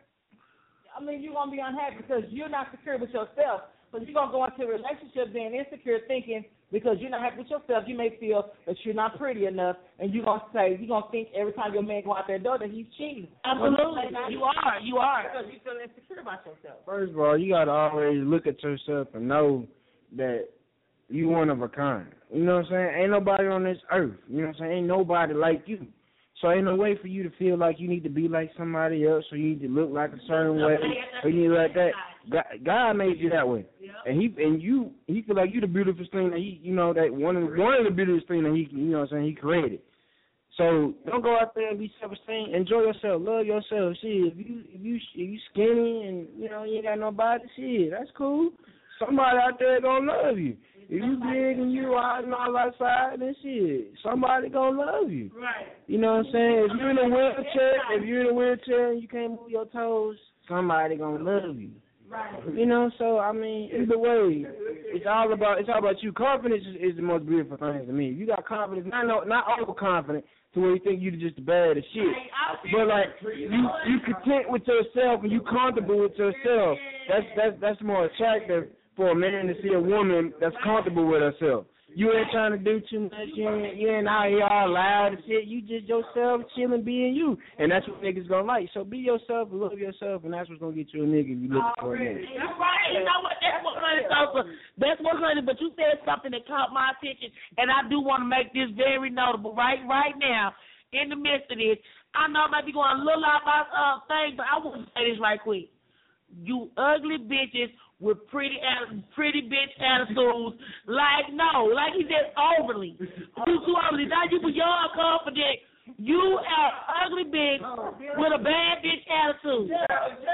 I mean, you're going to be unhappy because you're not secure with yourself. But you're going to go into a relationship being insecure thinking because you're not happy with yourself, you may feel that you're not pretty enough, and you're going to say, you're going to think every time your man go out that door that he's cheating. Absolutely. You are. You are. Because you feel insecure about yourself. First of all, you got to always look at yourself and know that you one of a kind. You know what I'm saying? Ain't nobody on this earth. You know what I'm saying? Ain't nobody like you. So ain't no way for you to feel like you need to be like somebody else or you need to look like a certain way or you need to like that. God, God made you that way. And he and you he feel like you the beautiful thing that he you know, that one of the one of the beautiful things that he you know what I'm saying, he created. So don't go out there and be self-esteem. Enjoy yourself. Love yourself. Shit, if you if you if you skinny and you know you ain't got nobody, shit, that's cool. Somebody out there gonna love you. If you big and you out and all outside, then shit, somebody gonna love you. Right. You know what I'm saying? If you're in a wheelchair, if you're in a wheelchair and you can't move your toes, somebody gonna love you. Right. You know, so I mean, either way, it's all about it's all about you. Confidence is, is the most beautiful thing to me. If you got confidence, not no, not overconfident to where you think you're just the baddest shit, but like you you content with yourself and you comfortable with yourself. That's that's that's more attractive for a man to see a woman that's comfortable with herself. You ain't trying to do too much. You ain't, you ain't out here all loud and shit. You just yourself, chilling, being you. And that's what niggas gonna like. So be yourself and love yourself, and that's what's gonna get you a nigga if you looking for a nigga. That's right. You know what? That's what honey, so that's what honey. But you said something that caught my attention, and I do want to make this very notable right right now. In the midst of this, I know I might be going a little out my uh, thing, but I want to say this right quick. You ugly bitches with pretty pretty bitch attitudes. Like, no, like he said, overly. You too overly. Now you be young, confident. You are ugly bitch with a bad bitch attitude. Yeah,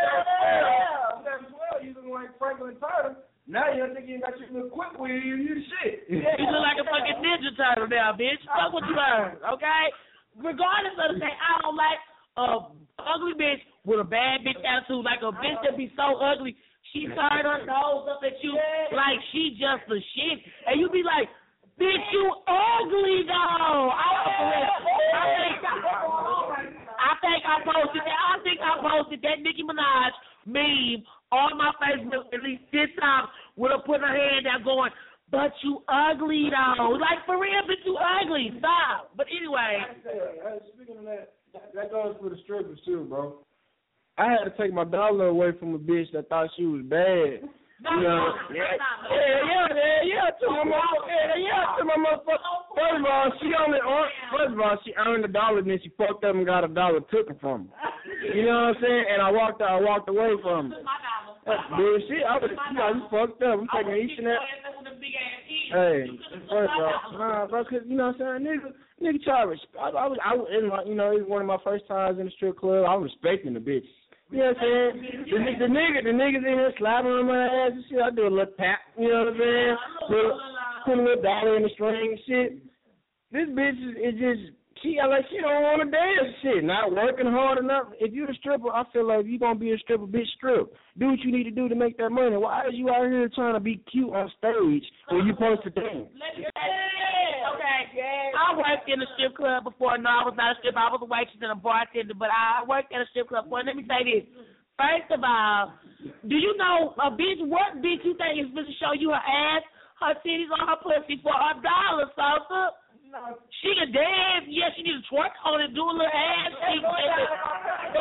yeah, yeah. Well, you look like Franklin Turtle. Now you think you got your little quick with you, you the shit. Yeah. You look like a fucking Ninja Turtle now, bitch. Fuck what you heard, okay? Regardless of the thing, I don't like a ugly bitch with a bad bitch attitude, like a bitch that be so ugly. She turned her nose up at you like she just the shit. And you be like, bitch, you ugly, though. I, I, think, I think I posted that. I think I posted that Nicki Minaj meme on my Facebook at least ten times with her putting her hand down going, but you ugly, though. Like, for real, bitch, you ugly. Stop. But anyway. Speaking of that, that goes for the strippers, too, bro. I had to take my dollar away from a bitch that thought she was bad. You know, yeah, yeah, yeah, yeah, yeah, to my motherfucker, yeah, yeah, to my motherfucker. First of all, she only, first of all, she earned a dollar, and then she fucked up and got a dollar taken from her. You know what I'm saying? And I walked, I walked away from her. That's bullshit. I was, you know, you fucked up. I'm taking each and that. Hey, first of all, nah, bro, cause you know what I'm saying, nigga, nigga, try to respect. I, I was, I was in my, you know, it was one of my first times in the strip club. I was respecting the bitch. You know what I'm saying? The, the nigga, the niggas in here slapping on my ass and shit. I do a little tap. You know what I'm saying? Little, put a little dollar in the string and shit. This bitch is, is just. She like she don't want to dance shit, not working hard enough. If you're a stripper, I feel like if you're going to be a stripper, bitch, strip. Do what you need to do to make that money. Why are you out here trying to be cute on stage when you're supposed to dance? Okay. I worked in a strip club before. No, I was not a stripper. I was a waitress and a bartender, but I worked in a strip club before. Let me say this. First of all, do you know a bitch, what bitch you think is supposed to show you her ass, her titties, or her pussy for a dollar, Salsa? She can dance. Yes, she needs to twerk on it, do a little ass. She can but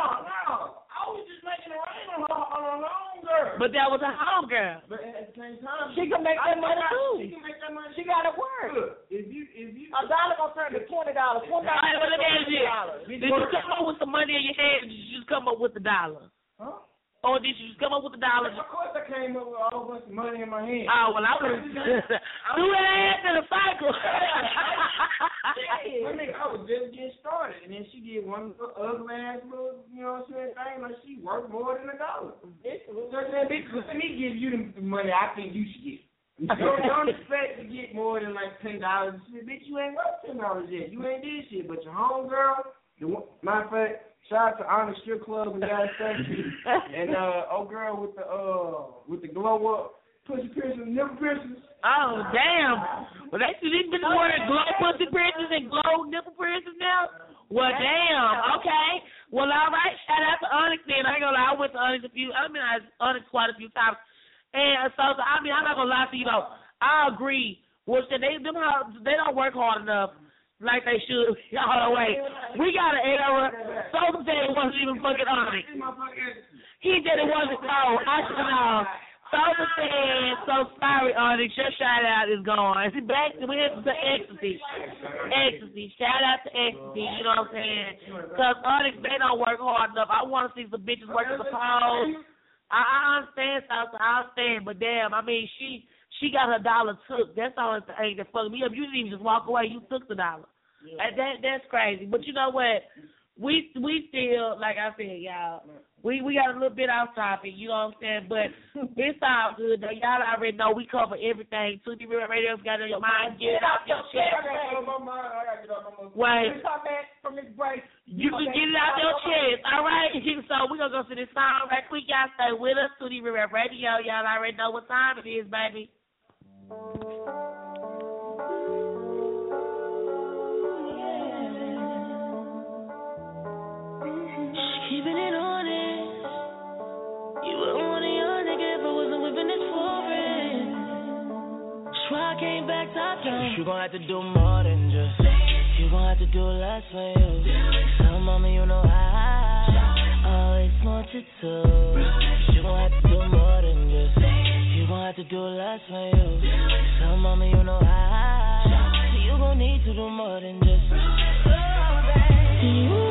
I was just making it rain on her, on her home girl. But that was a home girl. But at the same time, she can make that money too. She can make that money. She got to work. Look, if you, if you, a dollar gonna turn to twenty dollars. Twenty dollars. Look at this. Did you come up with some money in your head? Or did you just come up with the dollar? Huh? or did you just come up with the dollars? Of course, I came up with a whole bunch of money in my hand. Oh well, I was threw that ass in a cycle. I mean, I was just getting started, and then she did one little ugly ass little, you know what I'm saying, thing like she worked more than a dollar. So I said, bitch, let me give you the money I think you should get. don't, don't expect to get more than like ten dollars. Bitch, you ain't worth ten dollars yet. You ain't did shit, but your homegirl. The one, matter of fact, shout out to Honor Strip Club in Dallas, Texas, and uh, old girl with the uh with the glow up pussy piercings, nipple piercings. Oh damn! Well, they see these bitches wearing glow pussy piercings and glow nipple piercings now. Well, damn. Okay. Well, all right. Shout out to Onyx then. I ain't gonna lie. I went to Onyx a few. I mean, I Onyx quite a few times, and so, so I mean, I'm not gonna lie to you though. I agree. Well, they them they don't work hard enough. Like they should all the way. We got an era. Sosa said it wasn't even fucking Onyx. He said it wasn't. Oh, I should know. Sosa said, so sorry, Onyx. Your shout out is gone. Back to to ecstasy. Ecstasy. Shout out to ecstasy. You know what I'm saying? Because Onyx, they don't work hard enough. I want to see some bitches working the pole. I, I understand, Sosa. I understand. But damn, I mean, she. She got her dollar took. That's all that ain't that fucked me up. You didn't even just walk away. You took the dollar. Yeah. That that's crazy. But you know what? We we still, like I said, y'all, we, we got a little bit off topic, you know what I'm saying? But it's all good though. Y'all already know we cover everything. two D Radio's got it on your mind. Get it off your chest. Wait. From this break. You can get it out your chest, all right? So we're going to go to this song right quick. Y'all stay with us. two D Radio. Y'all already know what time it is, baby. Keeping it honest. You wouldn't want a young nigga if I wasn't whipping this foreign. So I came back top down. You gon' have to do more than just. You gon' have to do less for you. Tell mama you know I always wanted to. You gon' have to do more than just. You gon' have to do less for you. Tell mama you know I. You gon' need to do more than just. You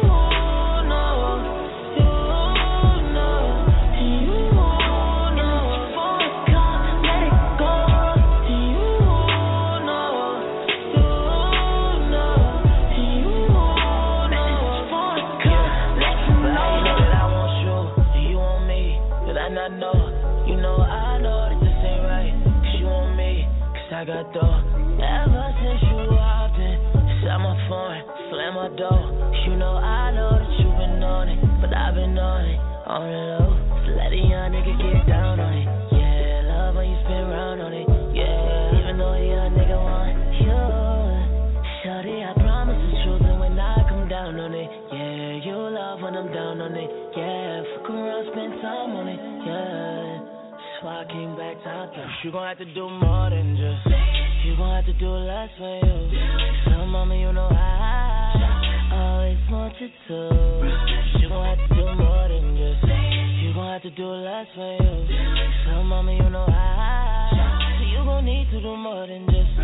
I got dough. Ever since you walked in, inside my phone, slam my door. You know I know that you been on it, but I've been on it, on the low. So let a young nigga get down on it. Yeah, love when you spin round on it. Yeah, even though a young nigga want you. Shorty, I promise the truth, and when I come down on it, yeah, you love when I'm down on it. Yeah, fuck around, spend time on it. Yeah. I came back top down. You gon' have to do more than just. You gon' have to do less for you. Tell mama you know I always wanted to. You gon' have to do more than just. You gon' have to do less for you. Tell mama you know I. You gon' need to do more than just.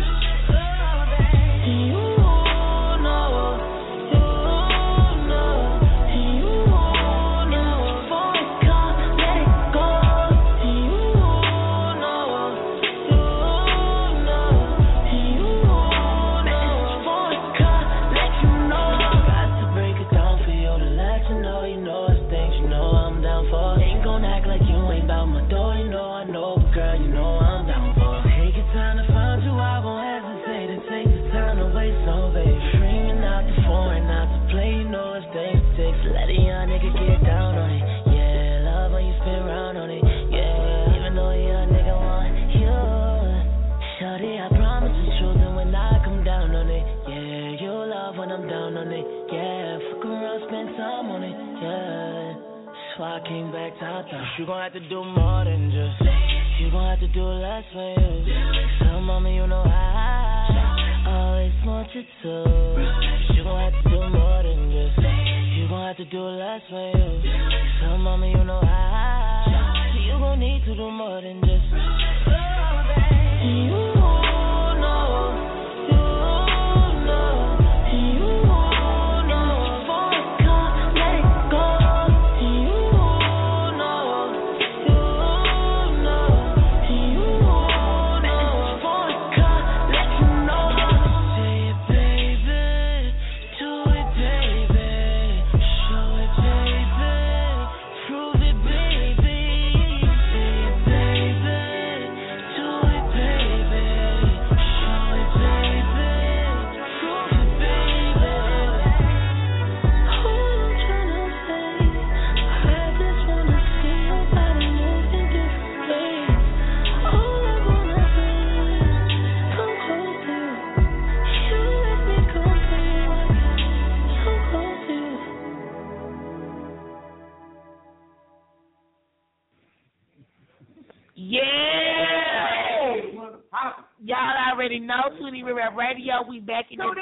You know. I came back top down. You gon' have to do more than just. You gon' have to do less for you. Tell mama you know I always wanted to. You gon' have to do more than just. You gon' have to do less for you. Tell mama you know I. You gon' need to do more than just. You know. already know, Tootie Real Rap Radio, we back in the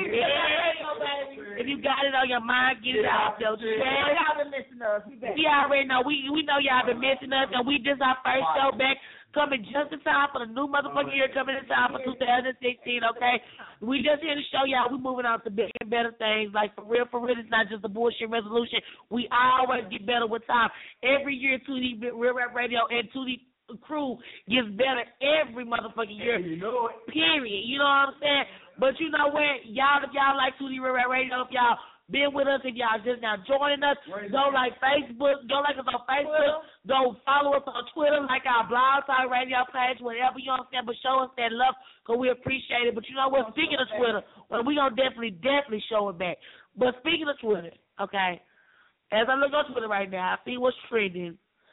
If you got it on your mind, get it off your chest. Y'all been missing us. We back. We already know. We we know y'all been missing us, and we just our first show back. Coming just in time for the new motherfucking year, coming in time for two thousand sixteen, okay? We just here to show y'all we moving on to bigger and better things. Like, for real, for real, it's not just a bullshit resolution. We always get better with time. Every year, Tootie Real Rap Radio and Tootie Crew gets better every motherfucking year. You know it. Period. You know what I'm saying? But you know what? Y'all, if y'all like Tootie Real Rap Radio, if y'all been with us, if y'all just now joining us, go like Facebook, go like us on Facebook, go follow us on Twitter, like our blog, our radio page, whatever, you understand, but show us that love, because we appreciate it. But you know what, speaking of Twitter, well, we going to definitely, definitely show it back. But speaking of Twitter, okay, as I look on Twitter right now, I see what's trending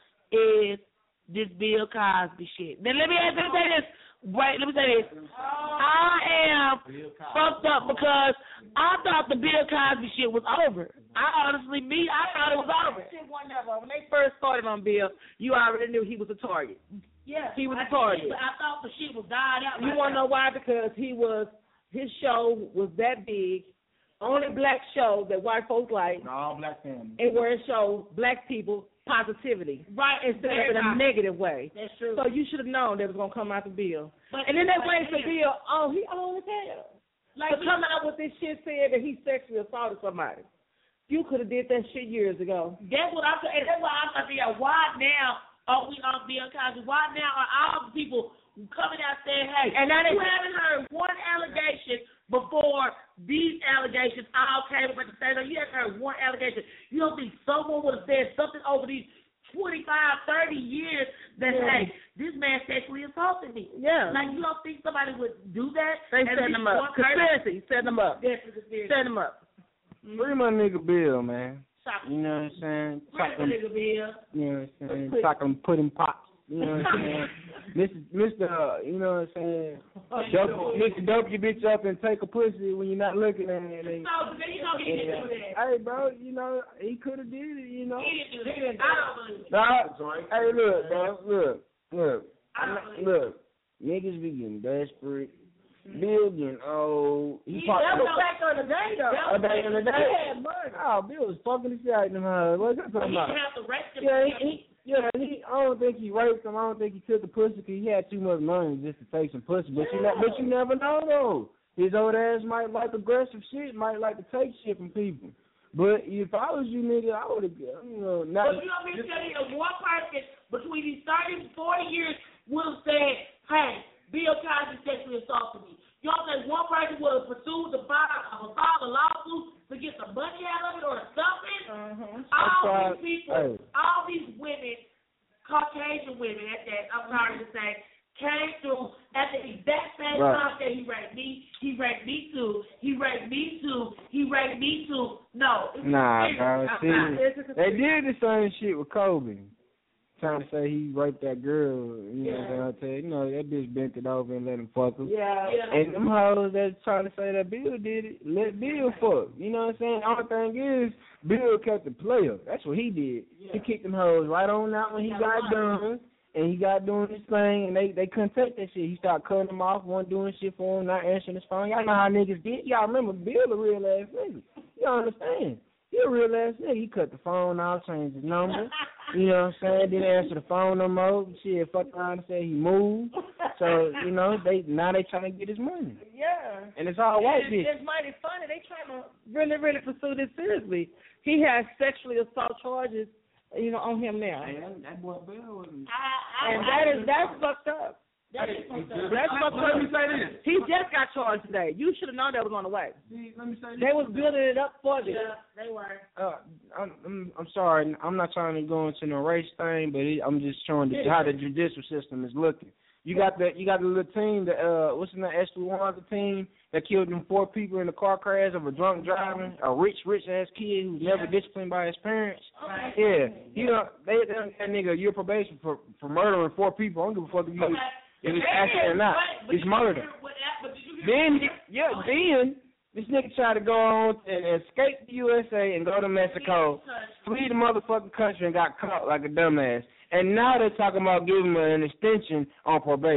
is this Bill Cosby shit. Then let me, let me say this. Wait, let me say this. I am fucked up because I thought the Bill Cosby shit was over. I honestly, me, I thought it was over. When they first started on Bill, you already knew he was a target. Yeah, he was I a target. Did, but I thought the shit was died out. You want to know why? Because he was, his show was that big, only black show that white folks like. All black families. And where it showed black people positivity, right, instead of in a negative way. That's true. So you should have known that was gonna come out the Bill. But, and then they but, waited for Bill. Oh, he old as hell. Like to come out with this shit saying that he sexually assaulted somebody. You could have did that shit years ago. That's what I'm saying. That's why I'm saying, why now are we on Bill Cosby? Why now are all the people coming out saying, hey, and now you they, haven't heard one allegation before these allegations all came up at the same time. You haven't heard one allegation. You don't think someone would have said something over these twenty-five, thirty years that, yeah. hey, this man sexually assaulted me. Yeah. Like, you don't think somebody would do that? They set them up. Conspiracy. Set them up. Definitely set them up. Mm-hmm. Free my nigga Bill, man. Shock. You know what I'm saying? Free my nigga Bill. You know what I'm saying? Talking pudding pops. You know what I'm saying? Mister Mister Uh, you know what I'm saying? Dope, Mister Dope your bitch up and take a pussy when you're not looking at it. And, no, but then you know he didn't do that. Hey, bro, you know, he could have did it, you know. He didn't do that. He didn't do I don't believe it. Nah, hey, look, bro, look, look. I don't look, niggas be getting desperate. Bill getting old. He, he that was back on the day, though. A day on the day? He had money. Oh, Bill was fucking the shit out of them hoes. What's that talking about? He have to rest him. Yeah, he, he, yeah, he, I don't think he raped him. I don't think he took the pussy because he had too much money just to take some pussy. But, yeah. you, but you never know, though. His old ass might like aggressive shit, might like to take shit from people. But if I was you, nigga, I would have, you know, not. But you know what I'm telling you, one person between these thirty, forty years would have said, hey, Bill Cosby sexually assaulted me. You know what I'm saying? One person would have pursued the file, filed a lawsuit to get some money out of it or something. Mm-hmm. All right. these people, hey. all these women, Caucasian women at that, I'm sorry to say, came through at the exact same right. time that he raped me, he raped me too, he raped me too, he raped me too. No. Nah, bro. See, they did the same shit with Kobe. Trying to say he raped that girl, you know yeah. what I'm saying? You know, that bitch bent it over and let him fuck her. Yeah. yeah. And them hoes that's trying to say that Bill did it, let Bill fuck. You know what I'm saying? Only thing is, Bill kept the player. That's what he did. Yeah. He kicked them hoes right on out when he yeah, got done. And he got doing his thing, and they, they couldn't take that shit. He started cutting them off, wasn't doing shit for him, not answering his phone. Y'all know how niggas did. Y'all remember Bill a real ass nigga. Y'all understand? He a real ass nigga. He cut the phone off, changed his number. You know what I'm saying? Didn't answer the phone no more. Shit, fucked around and said he moved. So, you know, they now they trying to get his money. Yeah. And it's all white bitch. It's mighty funny. They trying to really, really pursue this seriously. He has sexually assault charges, you know, on him now. Hey, that, that boy Bill wasn't. And that is that's fucked up. That is fucked up. That's fucked up. Let me say this. He just got charged today. You should have known that was on the way. See, let me say this. They was building it up for this. Yeah, they were. Uh, I'm, I'm I'm sorry. I'm not trying to go into no race thing, but it, I'm just showing the, how the judicial system is looking. You got the you got the little team, the uh, what's in the S one hundred team that killed them four people in the car crash of a drunk driving, a rich rich ass kid who's yeah. never disciplined by his parents. Okay. Yeah, you know they, they that nigga you're probation for for murdering four people. I don't give a fuck if you Okay. if it's accident or not. But, but it's murder. But did you hear Then yeah, then this nigga tried to go on and escape the U S A and go to Mexico, flee the motherfucking country and got caught like a dumbass. And now they're talking about giving him an extension on probation.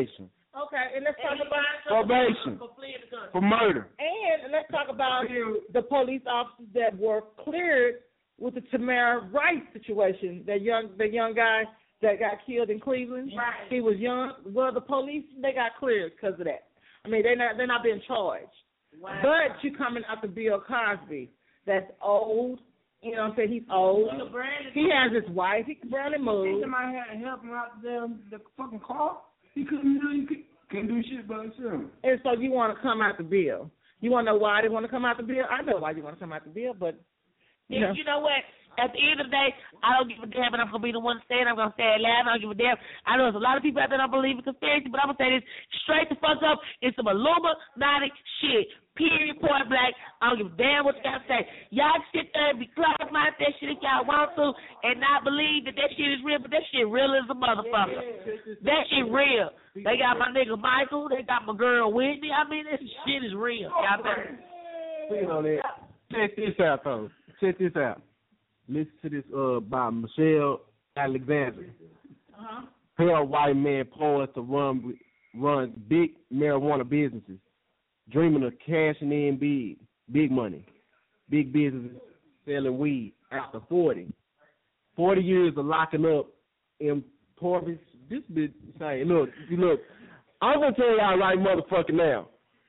Okay, and let's talk about probation for murder. And let's talk about the police officers that were cleared with the Tamara Rice situation. That young, the young guy that got killed in Cleveland. Right. He was young. Well, the police they got cleared because of that. I mean, they're not they're not being charged. Wow. But you coming after Bill Cosby. That's old. You know what I'm saying? He's old. He has his wife. He can barely move. Somebody had to help him out there in the fucking car. He couldn't do, he couldn't, couldn't do shit by himself. And so you want to come after Bill. You want to know why they want to come after Bill? I know why you want to come after Bill, but, you know. You know what? At the end of the day, I don't give a damn, and I'm going to be the one to say it. I'm going to say it loud. I don't give a damn. I know there's a lot of people out there that don't believe in conspiracy, but I'm going to say this straight the fuck up. It's some Illuminati shit. Period, point blank. I don't give a damn what you got to say. Y'all can sit there and be close-minded that shit if y'all want to and not believe that that shit is real, but that shit real as a motherfucker. That shit real. They got my nigga Michael. They got my girl Whitney. I mean, this shit is real. Y'all better. Speaking on that, check this out, though. Check this out. Listen to this uh by Michelle Alexander. Uh-huh. Her white man poised to run run big marijuana businesses, dreaming of cashing in big, big money, big businesses selling weed after forty. forty years of locking up impoverished. This bitch saying, look, you look, I'm going to tell y'all right motherfucking now.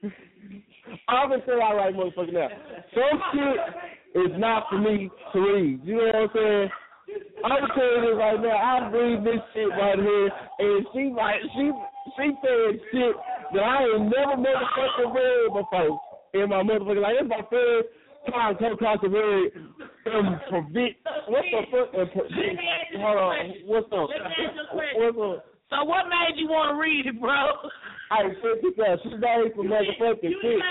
I'm going to tell y'all right motherfucking now. Some shit is not for me to read. You know what I'm saying? I'm going to tell you this right now. I read this shit right here, and she like, she, she said shit that I ain't never motherfucking read before in my motherfucking life. It's my first time come across the word um, prevent. What the fuck? Uh, pre- hold on. What's up? What's up? So what made you want to read it, bro? I said because she's ready for motherfucking shit.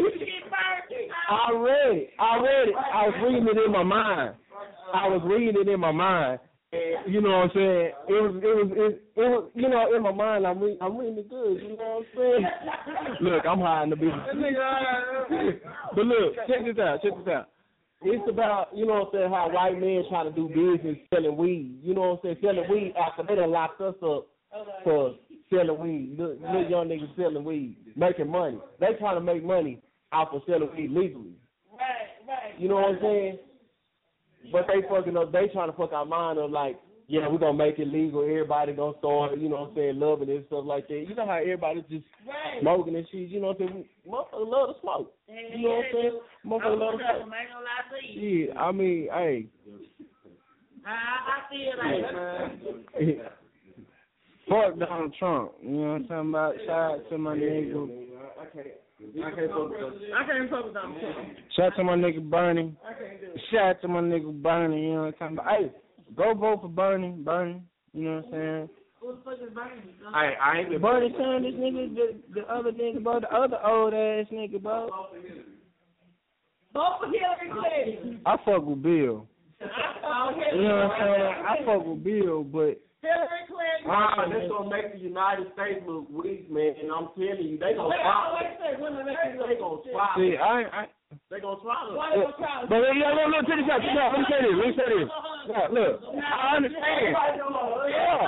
I read it. I read it. I was reading it in my mind. I was reading it in my mind. And, you know what I'm saying? It was, it was, it, it was, you know, in my mind, I'm reading, I'm reading it good. You know what I'm saying? Look, I'm high in the business. But look, check this out. Check this out. It's about, you know what I'm saying, how white men trying to do business selling weed. You know what I'm saying? Selling weed after they done locked us up for selling weed. Look, little young niggas selling weed, making money. They trying to make money off of selling weed legally. Right, right. You know what I'm saying? But they fucking up, they trying to fuck our mind up like, yeah, we're going to make it legal. Everybody going to start, you know what I'm saying, loving it and stuff like that. You know how everybody's just right. smoking and shit. You know what I'm saying? Motherfuckers love to smoke. Yeah, you know what I'm saying? Motherfuckers love to smoke. smoke. Ain't no lie to you. Yeah, I mean, hey. I, I feel like fuck Donald Trump. You know what I'm talking about? Shout out to my nigga. I can't. I can't focus on I can't focus on Trump. Shout out to my nigga Bernie. I can't do it. Shout out to my nigga Bernie. You know what I'm talking about? Hey, go vote for Bernie. Bernie. You know what I'm saying? who the fuck is Bernie? I, I ain't been Bernie Sanders, nigga, the, the other nigga, bro, the other old ass nigga, bro. Vote for Hillary Clinton. I fuck with Bill. You know what I'm saying? I fuck with Bill, but Hillary Clinton. Ah, that's gonna make the United States look weak, man. And I'm telling you, they gonna try. They gonna try. see, I, I They gonna try. Why they gonna try? but yeah, look, look, check this out, check this out. Let me say this, let me say this. Look, look, I understand. Yeah.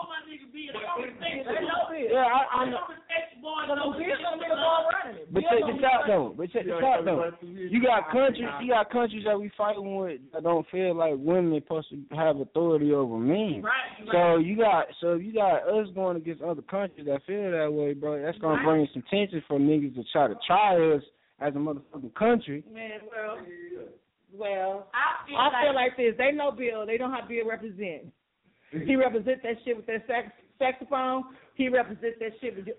Yeah, I, I know. But check this out though. But check this out though. You got countries, you got countries that we fighting with that don't feel like women are supposed to have authority over men. Right. So you got, so you got us going against other countries that feel that way, bro. That's gonna bring some tension for niggas to try to try us as a motherfucking country. Man, well, well, I feel, I like, feel like this. They know Bill. They know how Bill represents. He represents that shit with that sax, saxophone. He represents that shit with.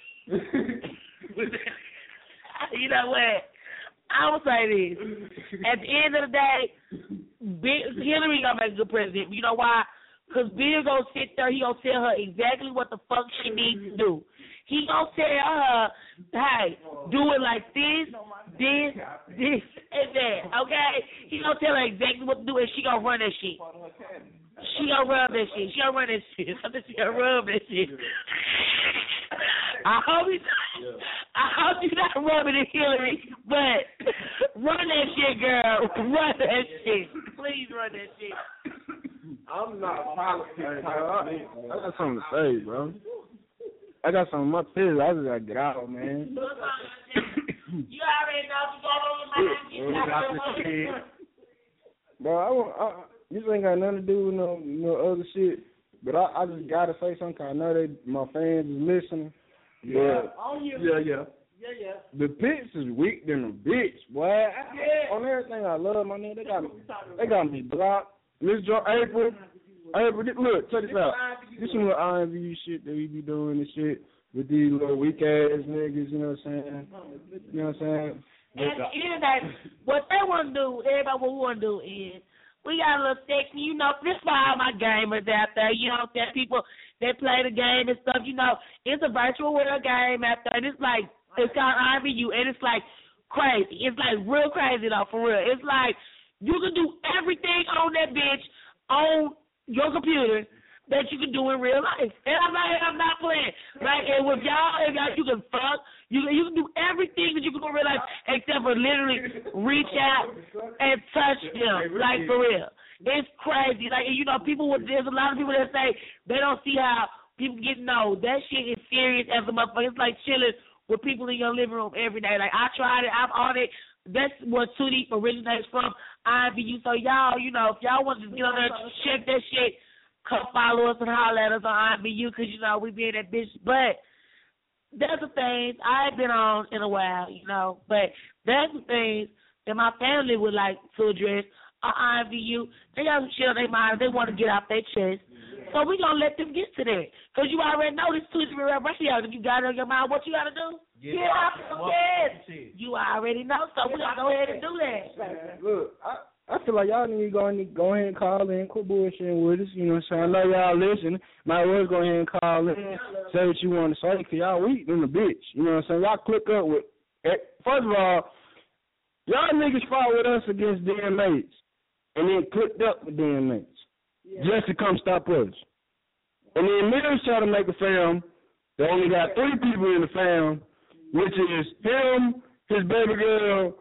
You know what? I will say this. At the end of the day, Bill, Hillary gonna make a good president. You know why? Because Bill gonna sit there, he gonna tell her exactly what the fuck she needs to do. He gonna tell her, hey, do it like this, this, this, and that, okay? He gonna tell her exactly what to do, and she gonna run that shit. She gonna rub that shit. She gonna run that shit. She gonna rub that shit. I hope he's, I hope you're not rubbing it, Hillary, but run that shit, girl. Run that shit. Please run that shit. I'm not a politician. I got something to say, bro. I got some of my pills. I just gotta get out, man. You already know you got on your mind. Bro, I, won't- I, this ain't got nothing to do with no no other shit. But I, I just gotta say something. 'Cause I know they my fans is listening. Yeah. But Yeah, yeah. Yeah, yeah. the Pits is weak than a bitch, boy. I, Yeah. On everything I love, my nigga, they got me. They got me blocked. Miss Jo April. April, this- look, check this out. This some little R and B shit that we be doing and shit with these little weak ass niggas. You know what I'm saying? You know what I'm saying? At the end of that, what they want to do, everybody what we want to do is, we got a little section, you know, this for all my gamers out there, you know, that people that play the game and stuff, you know, it's a virtual world game out there, and it's like, it's called I V U, and it's like crazy. It's like real crazy, though, for real. It's like, you can do everything on that bitch on your computer that you can do in real life. And I'm not, I'm not playing. Like, and with y'all, and y'all, you can fuck, you can, you can do everything that you can do in real life except for literally reach out and touch them, like, for real. It's crazy. Like, you know, people, would, there's a lot of people that say they don't see how people get, no, that shit is serious as a motherfucker. It's like chilling with people in your living room every day. Like, I tried it, I've on it. That's where Too Deep originates from, I V U. So, y'all, you know, if y'all want to get on there, check that shit, come follow us and holler at us on I V U, because, you know, we be in that bitch. But that's the things I ain't been on in a while, you know. But that's the things that my family would like to address on I V U. They got some shit on their mind. They want to get off their chest. So we going to let them get to that. Because you already know this Tuesday Rap Radio. If you got it on your mind, what you got to do? Get Get off your chest. You already know. So we going to go ahead and do that. Look, I I feel like y'all need to go, and go ahead and call in, quit bullshitting with us. You know what I'm saying? I know y'all listen. Might as well go ahead and call in, say what you want to say, because y'all weak in the bitch. You know what I'm saying? Y'all click up with, first of all, y'all niggas fought with us against D M As, and then clicked up with D M As, yeah, just to come stop us. And then Mills tried to make a film that only got three people in the film, which is him, his baby girl,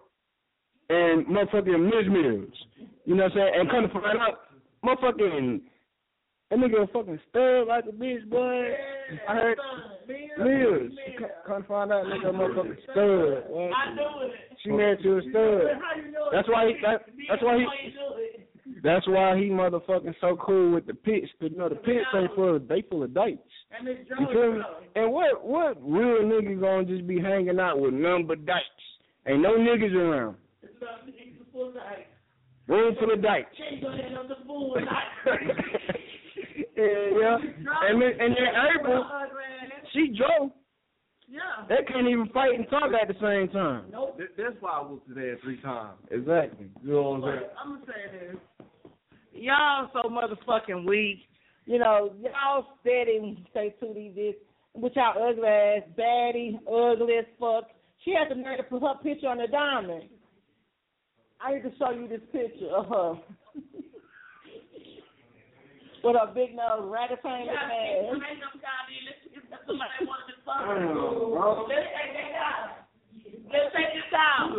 and motherfucking Miz Mills. You know what I'm saying? And come to find out, motherfucking, that nigga a fucking stud like a bitch, boy. I heard Mills. Come to find out, nigga a motherfucking stud. Boy. She married to a stud. That's why he, that, that's why he, that's why he motherfucking so cool with the Pits. Because, you know, the Pits ain't full of, they full of dates. You feel me? And what, what real nigga gonna just be hanging out with none but dates? Ain't no niggas around. Room full of dykes. yeah, yeah. And then, and then April, she drove. Yeah. They can't even fight and talk at the same time. Nope. That's why I whooped his ass three times. Exactly. You know what I'm saying? I'm gonna say this. Y'all so motherfucking weak. You know, y'all steady say Tootie this with y'all ugly ass, baddie, ugly as fuck. She had the nerve to put her picture on the diamond. I need to show you this picture of her. With her big nose, ragged pain ass. Let's take this out. Let's take this out.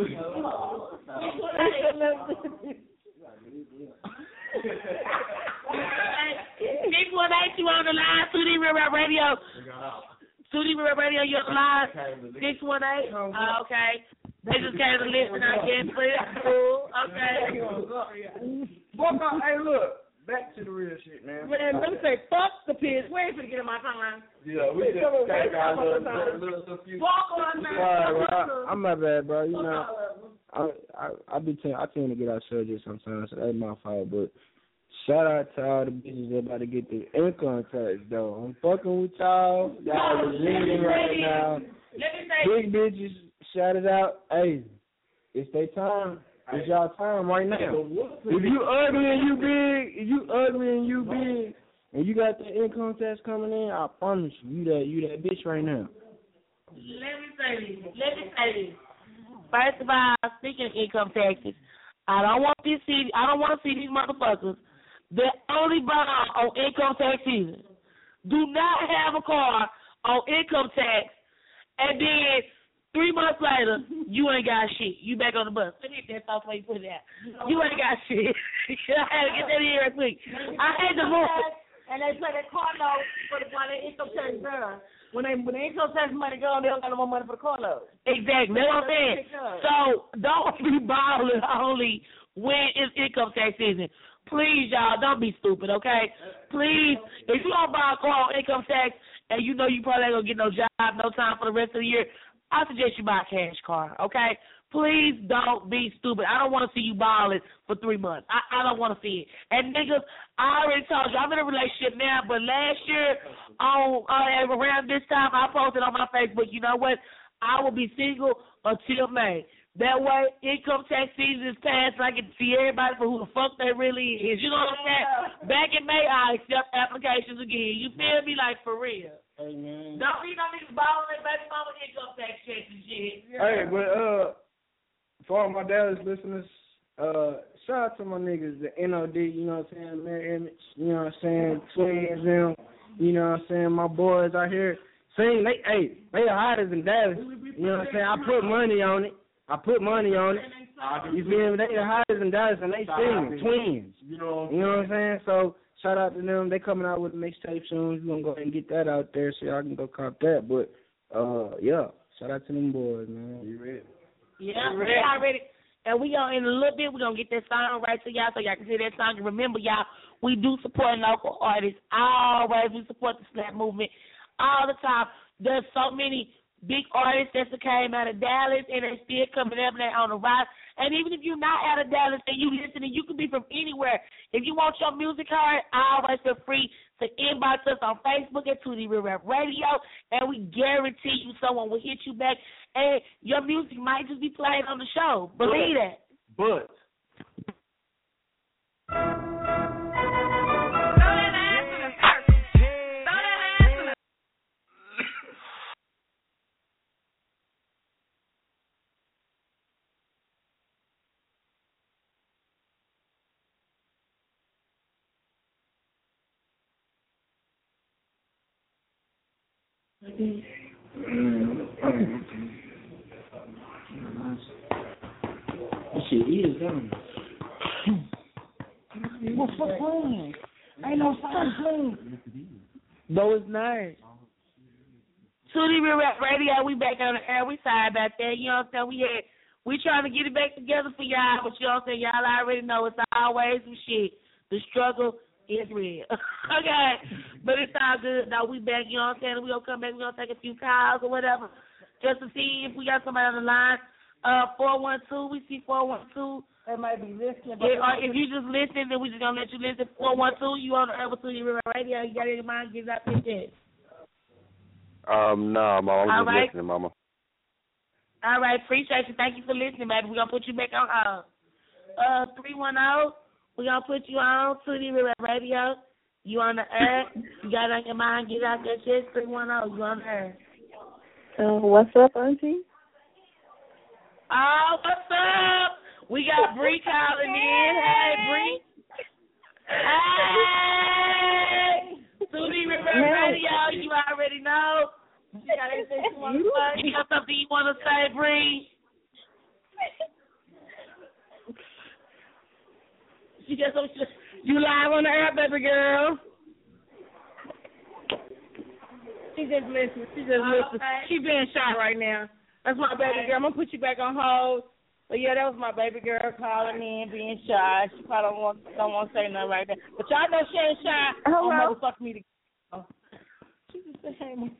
six one eight, you on the line, Too Deep Rap Radio. Too Deep Rap Radio, you on the line. six one eight, uh, okay. They just came to listen, I guess, but it's cool. Okay. Hey, look. Back to the real shit, man. Man, let me say, fuck the pigs. Wait for to get in my time. Yeah, we just got guys a little few. Walk on, man. Sorry, bro. I'm my bad, bro. You know, I I I be tend I tend to get out surgery sometimes, so that's my fault. But shout out to all the bitches that about to get the income tax though. I'm fucking with y'all. Y'all is leading right now. Big bitches, shout it out. Hey, it's their time. It's y'all time right now. If you ugly and you big, if you ugly and you big, and you got the income tax coming in, I promise you, you that you that bitch right now. Let me say this. Let me say this. First of all, speaking of income taxes, I don't want to see. I don't want to see these motherfuckers that only buy on income tax season. Do not have a car on income tax, and then three months later, you ain't got shit. You back on the bus. Let me get that off where you put it out. You ain't got shit. I had to get that in here real quick. I had to move. And they play that car note for the one that income tax done. when they when the income tax money go, they don't got no more money for the car load. Exactly. That's what I'm saying. So don't be balling only when it's income tax season. Please, y'all, don't be stupid, okay? Please, if you don't buy a car on income tax and you know you probably ain't gonna get no job, no time for the rest of the year, I suggest you buy a cash car, okay? Please don't be stupid. I don't want to see you balling for three months. I, I don't want to see it. And niggas, I already told you, I'm in a relationship now, but last year, on uh, around this time, I posted on my Facebook, you know what? I will be single until May. That way, income tax season is passed, and I can see everybody for who the fuck they really is. You know what I'm saying? Back in May, I accept applications again. You feel me? Like, for real. Amen. Don't be no niggas balling their baby mama income tax checks and shit. Hey, but, uh, for all my Dallas listeners, uh, shout out to my niggas, the N O D, you know what I'm saying, Mirror Image, you know what I'm saying, Twins, them, you know what I'm saying, my boys out here sing, they, hey, they are hotter than Dallas, you know what I'm saying, I put money on it. I put money on it. You feel me? They the hottest in Dallas and they sing twins. You know, you know what I'm saying? So shout out to them. They coming out with a mixtape soon. We're gonna go ahead and get that out there so y'all can go cop that. But uh yeah, shout out to them boys, man. You ready? Yeah, we already. And we gonna in a little bit we're gonna get that song right to y'all so y'all can hear that song. And remember y'all, we do support local artists. Always we support the Slap movement all the time. There's so many big artists that came out of Dallas and they still coming up there on the rise. And even if you're not out of Dallas and you listening, you can be from anywhere. If you want your music heard, always feel free to inbox us on Facebook at two D Real Rap Radio, and we guarantee you someone will hit you back, and your music might just be played on the show. Believe that. But. Shit is done. What's the plan? Ain't no sign. Though it's nice. two D Real Rap Radio, we back on the air. We sorry about that. You know what I'm saying? We had, we trying to get it back together for y'all, but you know what I'm saying? Y'all already know it's always some shit. The struggle is real. Okay? But it's all good. Now we back, you know what I'm saying? We gonna come back, we gonna take a few calls or whatever, just to see if we got somebody on the line. Uh, four one two, we see four one two. They might be listening. Yeah, or if you just listen, then we just gonna let you listen. four one two, you on the Urban two D Real Radio. You got any mind? Give that pitch. Um, no, Mama, I'm All just right. listening, Mama. All right, appreciate you. Thank you for listening, baby. We're gonna put you back on uh uh three one zero. We're gonna put you on two D Real Radio. You on the air. You got it on your mind, get out that shit, three one zero. You on the air. Uh, what's up, Auntie? Oh, what's up? We got Bree calling in. Hey, Bree. Hey. two D Real Radio, you already know. You got anything you want to say? You got something you want to say, Bree? She just, you live on the air, baby girl. She just listening. She just listening. Okay. She being shy right now. That's my baby girl. I'm gonna put you back on hold. But yeah, that was my baby girl calling in, being shy. She probably don't want don't want to say nothing right there. But y'all know she ain't shy. Hello. Oh, motherfuck me to. Oh. She just said, "Hey, man."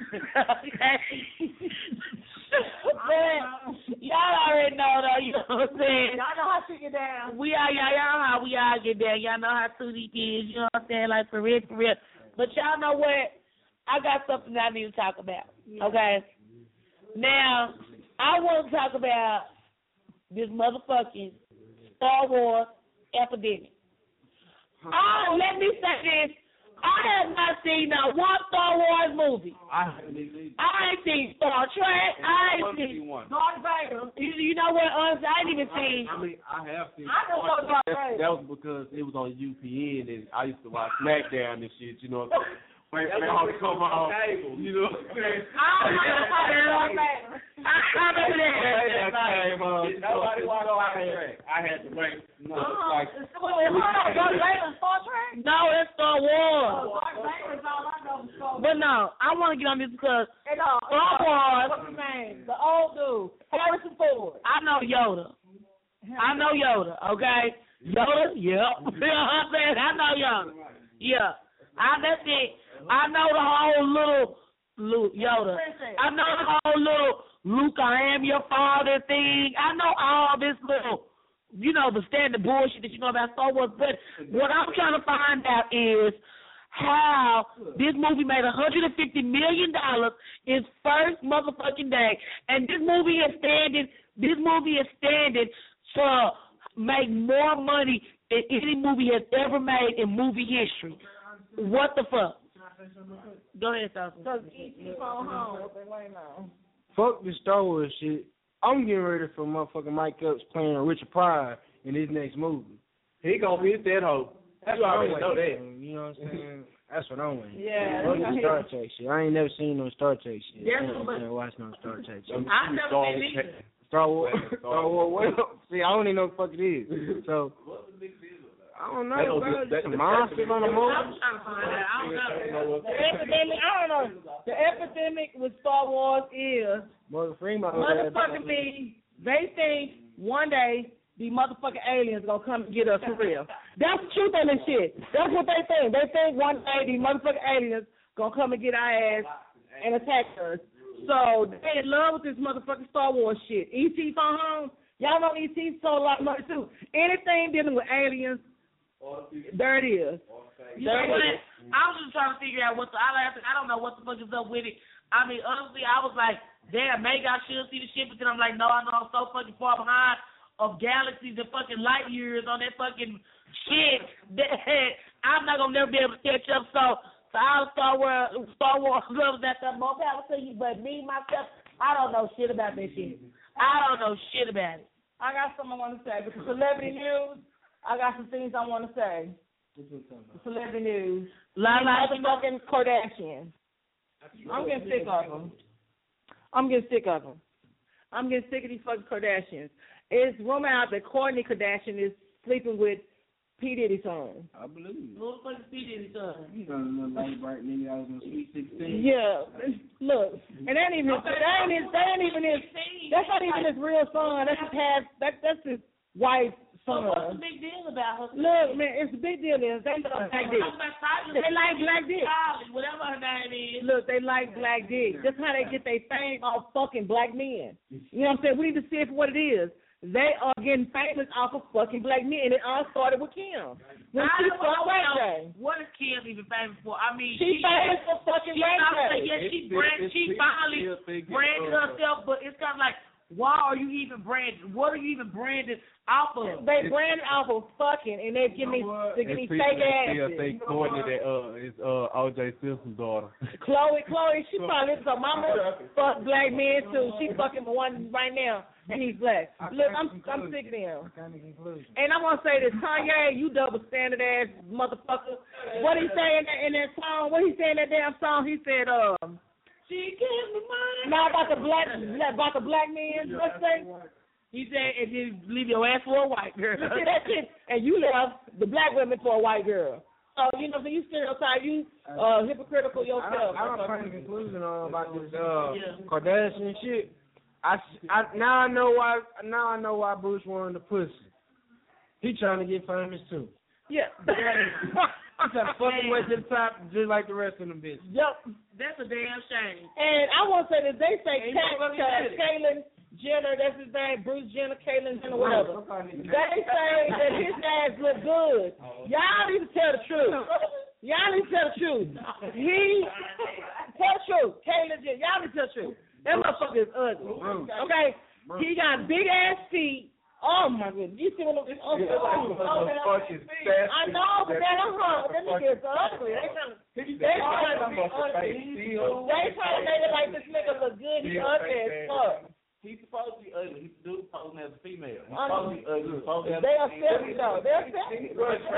Y'all already know though, you know what I'm saying? Y'all know how she get down. We all, y'all, y'all know how we all get down. Y'all know how Tootie is, you know what I'm saying? Like, for real, for real. But y'all know what? I got something I need to talk about, okay? Now, I want to talk about this motherfucking Star Wars epidemic. Oh, let me say this. I have not seen not one Star Wars movie. I haven't either. I ain't seen Star Trek. I ain't seen one. Darth Vader. You, you know what? Honestly, I ain't even seen. I mean, I have seen. I know what Darth Vader. That was because it was on U P N and I used to watch SmackDown and shit. You know what I'm saying? Wait for them to come on. You know what I'm saying? I remember that. I remember that. Nobody watched Star Trek. I had to wait. No, like. Wait, hold on. Darth Vader, Star Trek? No, it's Star Wars. Darth Vader is all I know from Star Wars. But no, I want to get on this because And uh, Star Wars. What's his name? The old dude, Harrison Ford. I know Yoda. I know Yoda. Okay, Yoda. Yeah. You know what I'm saying? I know Yoda. Yeah. I that's it. I know the whole little Luke Yoda. I know the whole little Luke, I am your father thing. I know all this little, you know, the standard bullshit that you know about Star Wars. But what I'm trying to find out is how this movie made one hundred fifty million dollars its first motherfucking day, and this movie is standing. This movie is standing to make more money than any movie has ever made in movie history. What the fuck? Go ahead, Thompson. Fuck this Star Wars shit. I'm getting ready for motherfucking Mike Epps playing Richard Pryor in his next movie. He gonna be that hoe. That's you what already I'm know waiting. You know what I'm saying? That's what I'm waiting. Yeah. Fuck the Star Trek shit. I ain't never seen no Star Trek shit. Yeah, I ain't but- never watched no Star Trek shit. I've never seen it either. Star Wars. Star Wars. Well, see, I don't even know what the fuck it is. So, I don't know, That don't bro. get- that- Some that- monsters on the moon. I'm trying to find out. I don't know. The epidemic, I don't know. The epidemic with Star Wars is Morgan Freeman. motherfucking me. They think one day the motherfucking aliens gonna come and get us for real. That's the truth on this shit. That's what they think. They think one day the motherfucking aliens gonna come and get our ass and attack us. So they in love with this motherfucking Star Wars shit. E T phone home. Y'all know E T sold a lot of money too. Anything dealing with aliens, there it is. You know what? I was just trying to figure out what the I like. I don't know what the fuck is up with it. I mean, honestly, I was like, damn, maybe I should see the shit, but then I'm like, no, I know I'm so fucking far behind of galaxies and fucking light years on that fucking shit that I'm not gonna never be able to catch up. So, so all Star Wars, Star Wars lovers out there, more power to you. But me myself, I don't know shit about that shit. I don't know shit about it. I got something I want to say. Because celebrity news, I got some things I want to say. Celebrity news. La la, motherfucking Kardashian. I'm getting sick of them. I'm getting sick of them. I'm getting sick of these fucking Kardashians. It's rumor out that Kourtney Kardashian is sleeping with P. Diddy's son. I believe. Who the fuck is P. Diddy's son? You know, the little light bright nigga that was on Sweet sixteen. Yeah, look, and that ain't even his, that ain't his, that ain't even his, that's not even his real son. That's his half, that, that's his wife's son. So what's the big deal about her? Look, man, it's a big deal. Is they love black dick. They like black dick. Whatever her name is. Look, they like black dick. That's how they get their fame off fucking black men. You know what I'm saying? We need to see it for what it is. They are getting famous off of fucking black men, and it all started with Kim. When I she don't fucked Ray know. J. What is Kim even famous for? I mean, She she famous for fucking she, Ray I J. yeah, she brand, she finally branded herself, but it's kind of like, why are you even branded? What are you even branded off of? They branded off of fucking, and they give me, they give me fake asses. They Courtney that uh is uh O J Simpson's daughter. Chloe, Chloe, she probably so mama fuck black men too. She fucking one right now, and he's black. Look, I'm I'm sick of him. And I want to say this, Kanye, you double standard ass motherfucker. What he say in that in that song? What he say in that damn song? He said, um, she gave me money. Now about the black about the black men. Let's say. He said, if you leave your ass for a white girl. You see that shit? And you left the black women for a white girl. So, you know, so you stereotype, you uh, hypocritical yourself. I don't find a conclusion on about this uh, yeah. Kardashian shit. I, I now I know why now I know why Bruce wanted the pussy. He trying to get famous too. Yeah. He's trying to fuck his way to the top just like the rest of them bitches. Yep. That's a damn shame. And I want to say that they say And Kat, Caitlyn Jenner, that's his name, Bruce Jenner, Caitlyn Jenner, whatever. They say that his ass look good. Y'all need to tell the truth. Y'all need to tell the truth. He, tell the truth. Caitlyn Jenner, y'all need to tell the truth. That motherfucker is ugly. Okay? He got big ass feet. Oh my goodness. You see what I'm oh, oh, oh, I know, but that I'm hung. That nigga is ugly. They trying to they trying to be ugly. They trying to make it like this nigga look good. He's ugly as fuck. He's supposed to be ugly. He's dude posing as a female. He's supposed to be ugly. They are sexy though. They're sexy.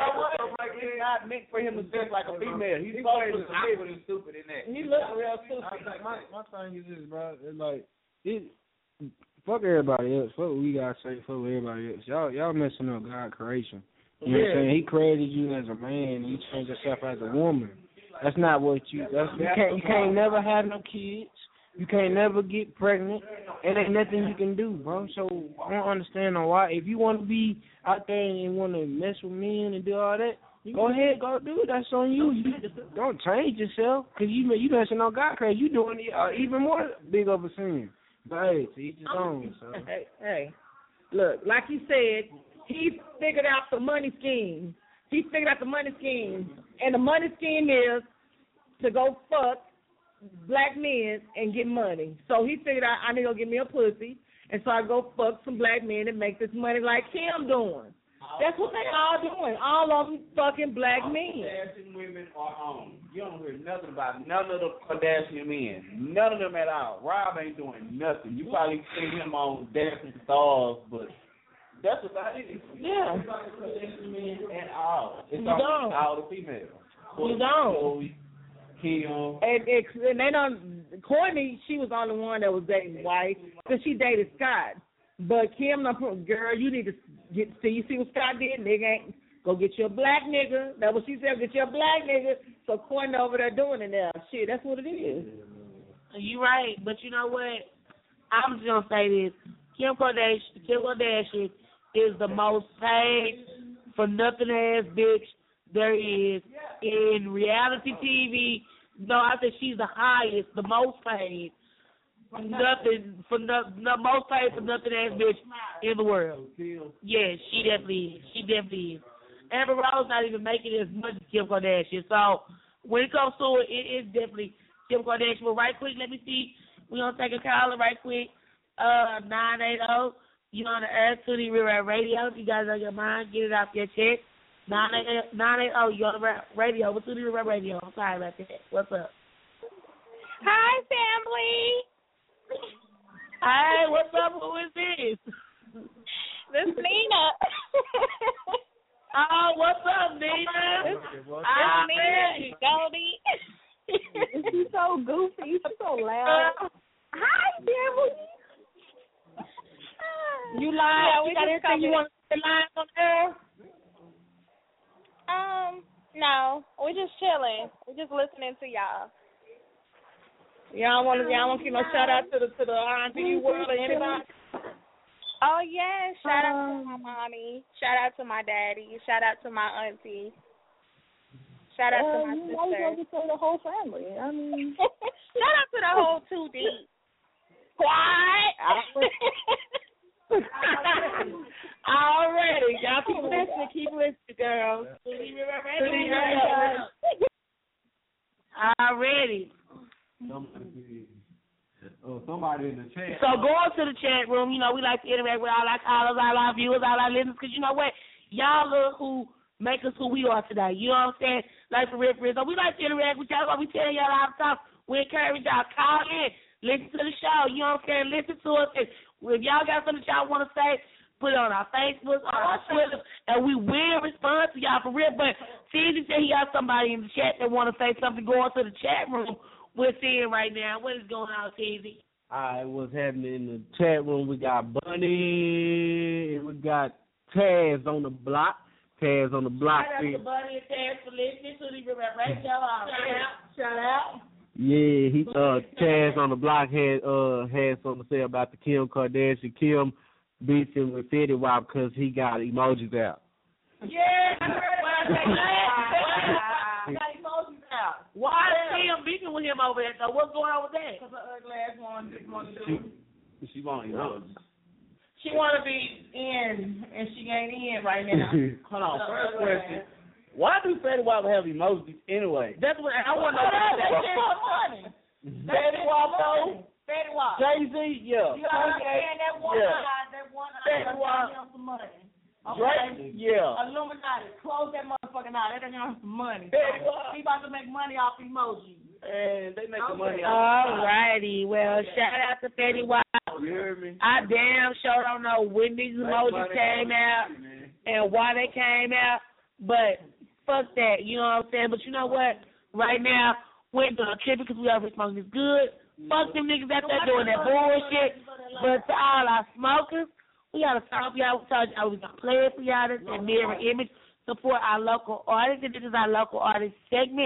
It's not meant for him to look like a female. He's supposed to look awkward and stupid in that. He looks real stupid. My my thing is this, bro. It's like it. Fuck everybody else. Fuck what we gotta say. Fuck what everybody else. Y'all y'all messing up God's creation. You know what I'm saying? He created you as a man. You changed yourself as a woman. That's not what you. That's, you can't. You can't never have no kids. You can't never get pregnant. It ain't nothing you can do, bro. So I don't understand on why. If you want to be out there and want to mess with men and do all that, go ahead, go do it. That's on you. You don't change yourself because you you messing on God crazy. You doing it uh, even more big of a sin. But hey, to each his own. So. Hey, hey, look, like you said, he figured out the money scheme. He figured out the money scheme, and the money scheme is to go fuck black men and get money. So he figured out I need to go get me a pussy, and so I go fuck some black men and make this money like him doing. That's what they all doing. All of them fucking black men. Kardashian women are on. You don't hear nothing about none of the Kardashian men. None of them at all. Rob ain't doing nothing. You probably see him on Dancing Stars, but that's about it. Yeah. Kardashian men at all. It's You all, don't. all the females. You don't. Chloe, Kim. And, it, and they don't. Courtney, she was the only one that was dating white because she dated Scott. But Kim, girl, you need to get see. You see what Scott did? Nigga ain't go get you a black nigga. That's what she said. Get you a black nigga. So Courtney over there doing it now. Shit, that's what it is. You right, but you know what? I'm just gonna say this: Kim Kardashian, Kim Kardashian is the most paid for nothing ass bitch there is in reality T V. No, I think she's the highest, the most paid. Nothing for no, no most paid for nothing ass bitch in the world. Yeah, she definitely is. She definitely is. Amber Rose not even making as much as Kim Kardashian. So when it comes to it, it is definitely Kim Kardashian. But right quick, let me see. We're gonna take a caller right quick. Uh nine eight zero. You on the Earth City Real Radio. If you guys on your mind, get it off your chest. Nine eight nine eight zero. You on the radio with City Real Radio. I'm sorry about that. What's up? Hi, family. Hey, what's up? Who is this? This is Nina. Oh, what's up, Nina? This is Nina. Goldie. She's so goofy. She's so loud. Uh, hi, family. You live? Yeah, we you got just anything you want to say live on air? Um, no. We're just chilling. We're just listening to y'all. Y'all want to y'all want to give no shout out to the to the R and B world or anybody? Oh yeah, shout out to my mommy. Shout out to my daddy. Shout out to my auntie. Shout out to my uh, sister. To the whole family. I mean, shout out to the whole two D. What? Already, y'all keep listening, keep listening, girls. Already. Somebody, oh, somebody in the chat. So going to the chat room, you know, we like to interact with all our callers, all our viewers, all our listeners, because you know what? Y'all are who make us who we are today. You know what I'm saying? Like for real, for real. So we like to interact with y'all. We tell y'all all the time. We encourage y'all. Call in. Listen to the show. You know what I'm saying? Listen to us. And if y'all got something y'all want to say, put it on our Facebook, on our Twitter, and we will respond to y'all for real. But Teasy said he got somebody in the chat that want to say something. Go on to the chat room. We're seeing right now. What is going on, Teasy? All right, what's happening in the chat room? We got Bunny, we got Taz on the block. Taz on the block. Shout out to Bunny and Taz for listening to the radio. Shout out. Shout out. Yeah, he uh Taz on the block had uh had something to say about the Kim Kardashian. Kim beefing with Fetty Wap because he got emojis out. Yeah, I heard about that. Got emojis out. Why is Kim beefing with him over there? So what's going on with that? Because her ugly ass want to do. She, she want emojis. She want to be in, and she ain't in right now. Hold on, first question. Why do Fetty Wap have emojis anyway? That's what I want to know. That's for money. Fetty Wap though? Fetty Wap. Jay-Z, yeah. You understand that one yeah. guy, that one Fetty Wap. That some money. Okay? Drake, yeah. Illuminati, close that motherfucking eye. They don't have some money. Fetty Wap. He about to make money off emojis. And they make okay. the money off. All righty. Well, okay. Shout out to Fetty Wap. You heard me? I damn sure don't know when these emojis came out and why they came out, but fuck that, you know what I'm saying? But you know what? Right now, we're gonna trip because we already smoking is good. Fuck them niggas out there doing that bullshit. But to all our smokers, we gotta stop y'all. We told y'all we gonna play it for y'all. This and Mirror Image. Support our local artists, and this is our local artist segment.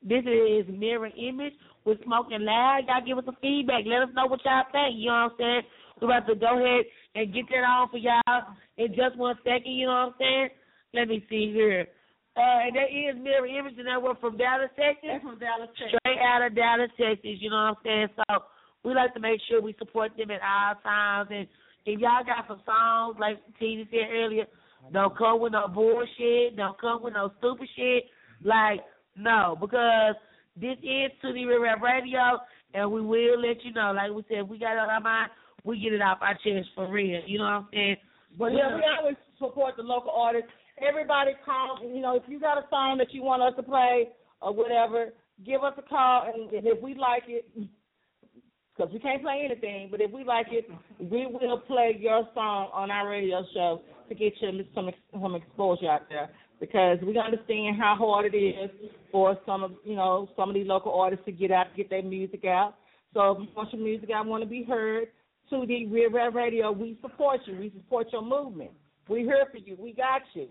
This is Mirror Image with Smoking Loud. Y'all give us some feedback. Let us know what y'all think. You know what I'm saying? We're about to go ahead and get that on for y'all in just one second. You know what I'm saying? Let me see here. Uh, and that is Mirror Image, and that we're from Dallas, Texas. They're from Dallas, Texas. Straight out of Dallas, Texas. You know what I'm saying? So we like to make sure we support them at all times. And if y'all got some songs, like Tina said earlier, don't come with no bullshit. Don't come with no stupid shit. Like, no, because this is Tootie Real Rap Radio, and we will let you know. Like we said, if we got it on our mind, we get it off our chest for real. You know what I'm saying? But yeah, we always support the local artists. Everybody call, you know, if you got a song that you want us to play or whatever, give us a call, and, and if we like it, because we can't play anything, but if we like it, we will play your song on our radio show to get you some, some exposure out there. Because we understand how hard it is for some of you know some of these local artists to get out, get their music out. So if you want your music out, want to be heard, Tootie Real Rap Radio, we support you. We support your movement. We here for you. We got you.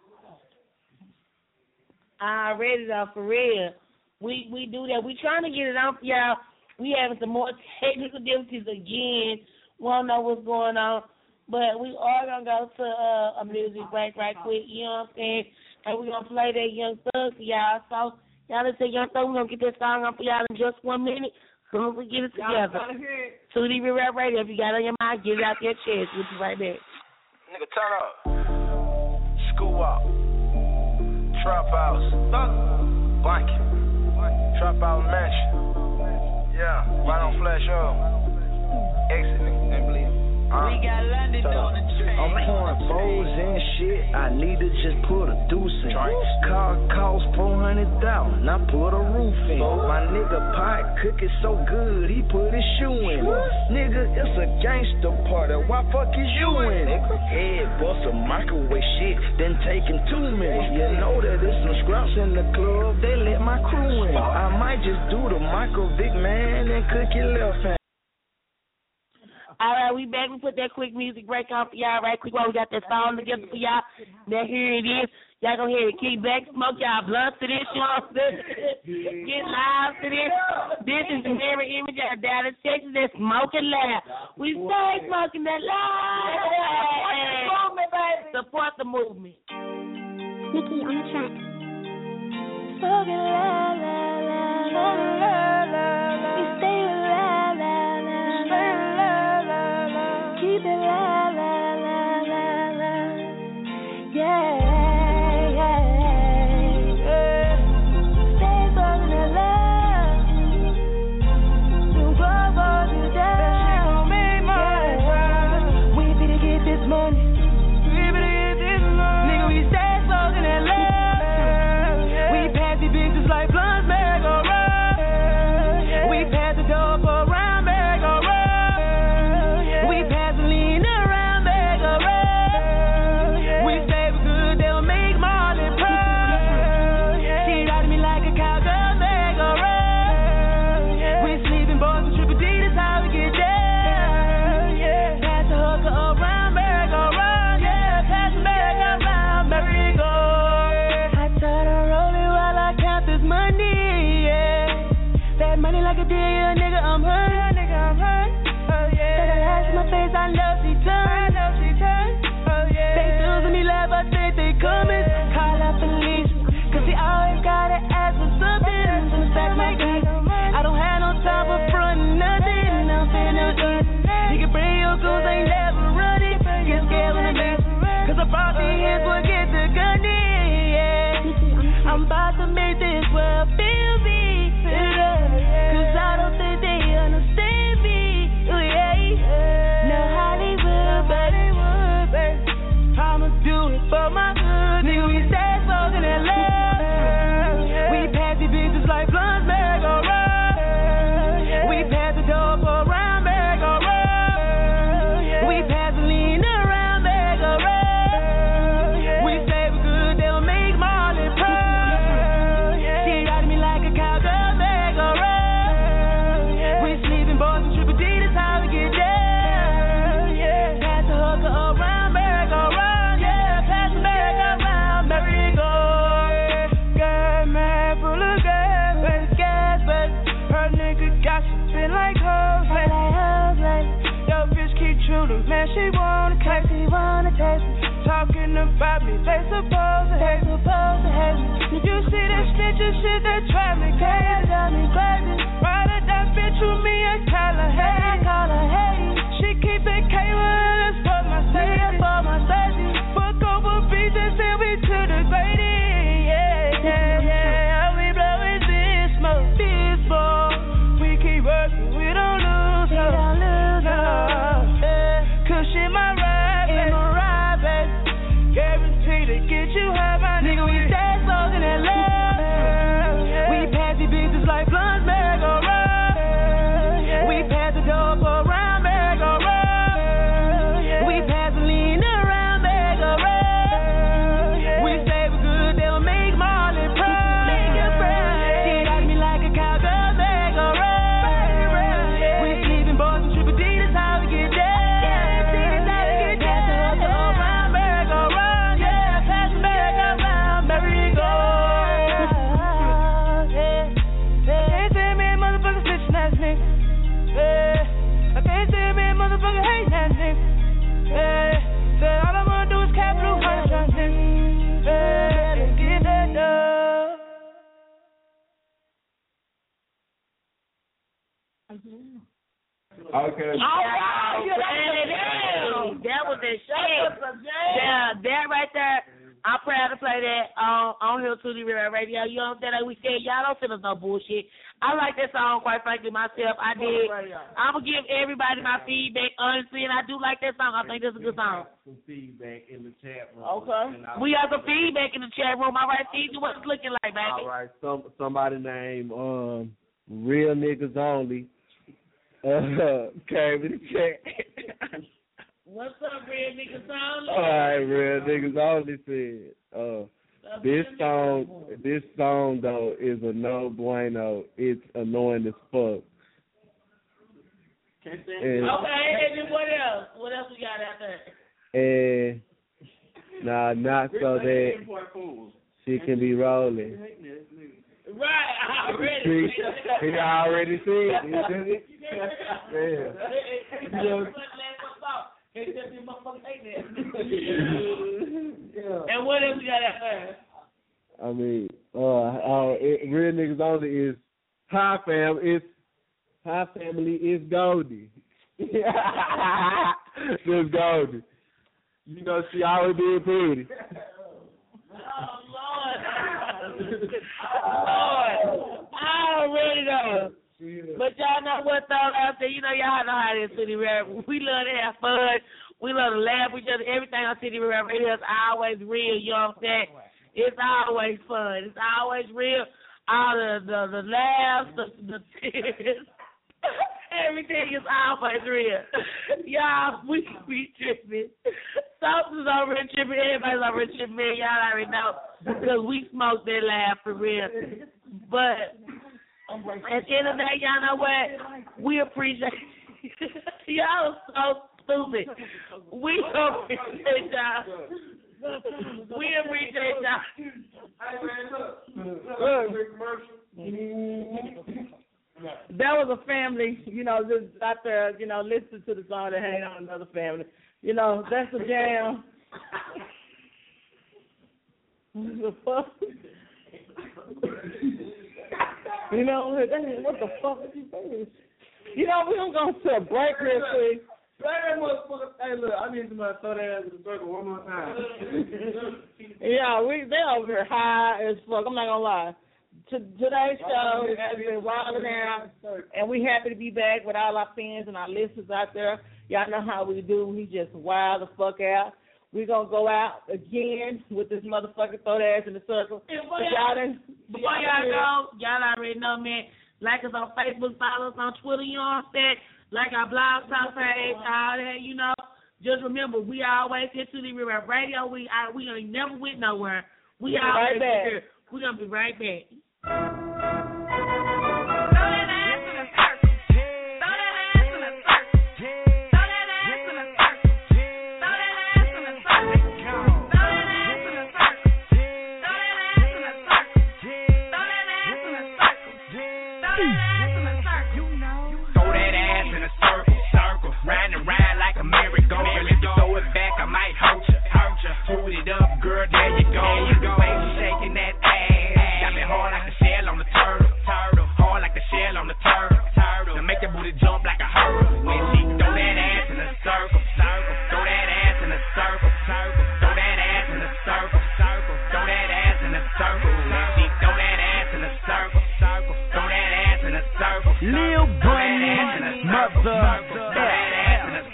Already though, for real. We we do that. We trying to get it on for y'all. We having some more technical difficulties again. We don't know what's going on. But we are going to go to uh, a music break right quick, you know what I'm saying? And we're going to play that Young Thug for y'all. So, y'all let's say Young Thug, we're going to get that song on for y'all in just one minute. As soon as we get it together. Tootie Real Rap Radio, if you got it on your mind, get it out your chest. We'll be right back. Nigga, turn up. School out. Trap house. Blanket. Trap out mansion. Yeah, right on Flash Up. Exit, nigga. Didn't believe it. Uh, we got London on the train. I'm pouring foes and shit. I need to just put a deuce in. Car cost four hundred thousand. I put a roof in. My nigga pot cooking so good, he put his shoe in. Nigga, it's a gangster party. Why fuck is you in? Head bust a microwave shit, then taking two minutes. You know that there's some scraps in the club. They let my crew in. I might just do the micro big man and cook your left hand. All right, we back. We put that quick music break on for y'all right quick while we got that song together for y'all. Now here it is. Y'all gonna hear it. Kick back, smoke y'all blunts to this, you know what I'm saying? Get live to this. This is the Mirror Image out of Dallas, Texas. That's Smoking Loud. We stay smoking that loud. Support the movement. Nikki on the track. Smoking loud, loud, loud, loud, loud, loud. We stay loud, loud, loud, loud, loud, loud. Keep it loud, loud, loud, loud, loud. Yeah, yeah, yeah. Stay smoking that loud. Don't go for you down. That shit gon' make money. Yeah. We finna get this money. We finna get this money. Nigga, we stay smoking that loud. We pass these bitches like blunts, merry-go-round. shooter, man, she wanna taste me, wanna taste me. Talking about me, they supposed to hate me, supposed to hate me. You see that snitching shit that drive me crazy, got me crazy. Ride it that bitch with me, I call her Haiti, call her Haiti. She keep it K with us for my safety, for my safety. Fuck over beaches and we to the grading, yeah, yeah, yeah. We blowin' this smoke, this smoke. We keep working, we don't lose, we don't lose, no. Yeah. Cause she my ride, baby, my ride, baby. Guaranteed to get you high, my nigga. We stay smoking and love. Yeah. We pass these bitches like blunts, merry-go-round. Yeah. We pass the dope around, merry-go-round. Yeah. We pass the lean around, merry-go-round. Yeah. We say we're good, they'll make Marley proud. Make us proud. Yeah. She got me like a cowgirl, merry-go-round. Yeah. We sleeping boys and triple D, that's how we get down. Okay. Oh, that was that shit. Yeah, that right there. I'm proud to play that on on Hill Tootie Radio. You know what I'm saying? Like we said, y'all don't send us no bullshit. I like that song, quite frankly, myself. I did. I'm going to give everybody my feedback, honestly, and I do like that song. I think that's a good song. Some feedback in the chat room. Okay. We got some feedback in the chat room. All right, T J, what's it looking like, baby? All right, some somebody named um, Real Niggas Only uh, came in the chat. What's up, Real Niggas Only? All right, Real Niggas Only said, uh, this song, this song though is a no bueno. It's annoying as fuck. And, okay, and then what else? What else we got out there? And nah, not so that she can be rolling. Right, I already. He already seen it. Yeah. And what else we got out there? I mean, uh, uh, it, Real Niggas Only is hi fam. It's hi family. It's Goldie. It's Goldie. You know she always being pretty. Oh Lord, Lord, I already know. But y'all know what though out there, you know y'all know how it is City Rap. We love to have fun. We love to laugh with each other. Everything on City Rap Radio is always real, you know what I'm saying? It's always fun. It's always real. All the the, the laughs, the, the tears. Everything is always real. Y'all, we be tripping. Something's over here tripping. Everybody's over here tripping. Y'all already know. Because we smoke that laugh for real. But at the end of the day, y'all know what? We appreciate y'all so stupid. We appreciate y'all. We appreciate y'all. That was a family, you know, just out there, you know, listen to the song that hang on another family. You know, that's a jam. The fuck? You know, what the fuck is you saying? You know, we're going to go to a break real quick. Hey, look, I need somebody to throw that ass in the circle one more time. Yeah, we they over here high as fuck. I'm not going to lie. To, today's show has been wilding out, and we happy to be back with all our fans and our listeners out there. Y'all know how we do. We just wild the fuck out. We're going to go out again with this motherfucker throw the ass in the circle. Before y'all, y'all, before y'all go, y'all already know, man, like us on Facebook, follow us on Twitter, you know what I'm saying? Like our blog talk page, all that, you know. Just remember, we always here to the Rap Radio. We I, we ain't never went nowhere. We we'll always right here. We're going to be right back. Throw that ass in a circle, circle, round and round like a merry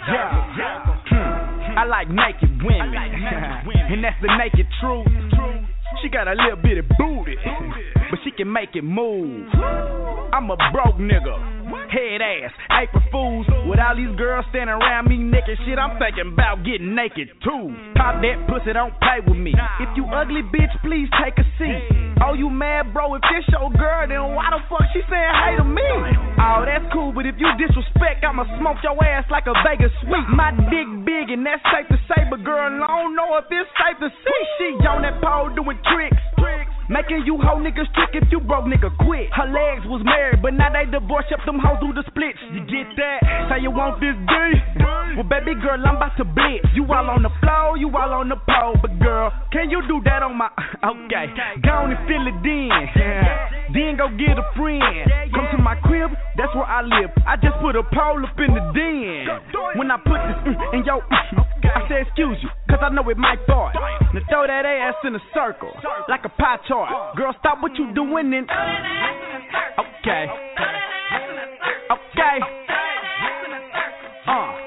Yeah. I like naked women, and that's the naked truth. She got a little bit of booty, but she can make it move. I'm a broke nigga. Head ass, April Fools. With all these girls standing around me naked shit, I'm thinking about getting naked too. Pop that pussy, don't play with me. If you ugly bitch, please take a seat. Oh, you mad, bro? If this your girl, then why the fuck she saying hey to me? Oh, that's cool, but if you disrespect, I'ma smoke your ass like a Vegas sweet. My dick big and that's safe to say, but girl, I don't know if it's safe to see. She on that pole doing tricks, making you hoe niggas trick. If you broke, nigga, quit. Her legs was married, but now they divorced. Up them hoes do the splits. You get that? Say you want this D? Well, baby girl, I'm about to blitz. You all on the floor, you all on the pole, but girl, can you do that on my? Okay, go on and fill it in. Yeah. Then go get a friend. Come to my crib, that's where I live. I just put a pole up in the den. When I put this mm, in your, mm, I say excuse you, cause I know it might fart. Now throw that ass in a circle, like a pie chart. Girl, stop what you doing and okay, okay, uh,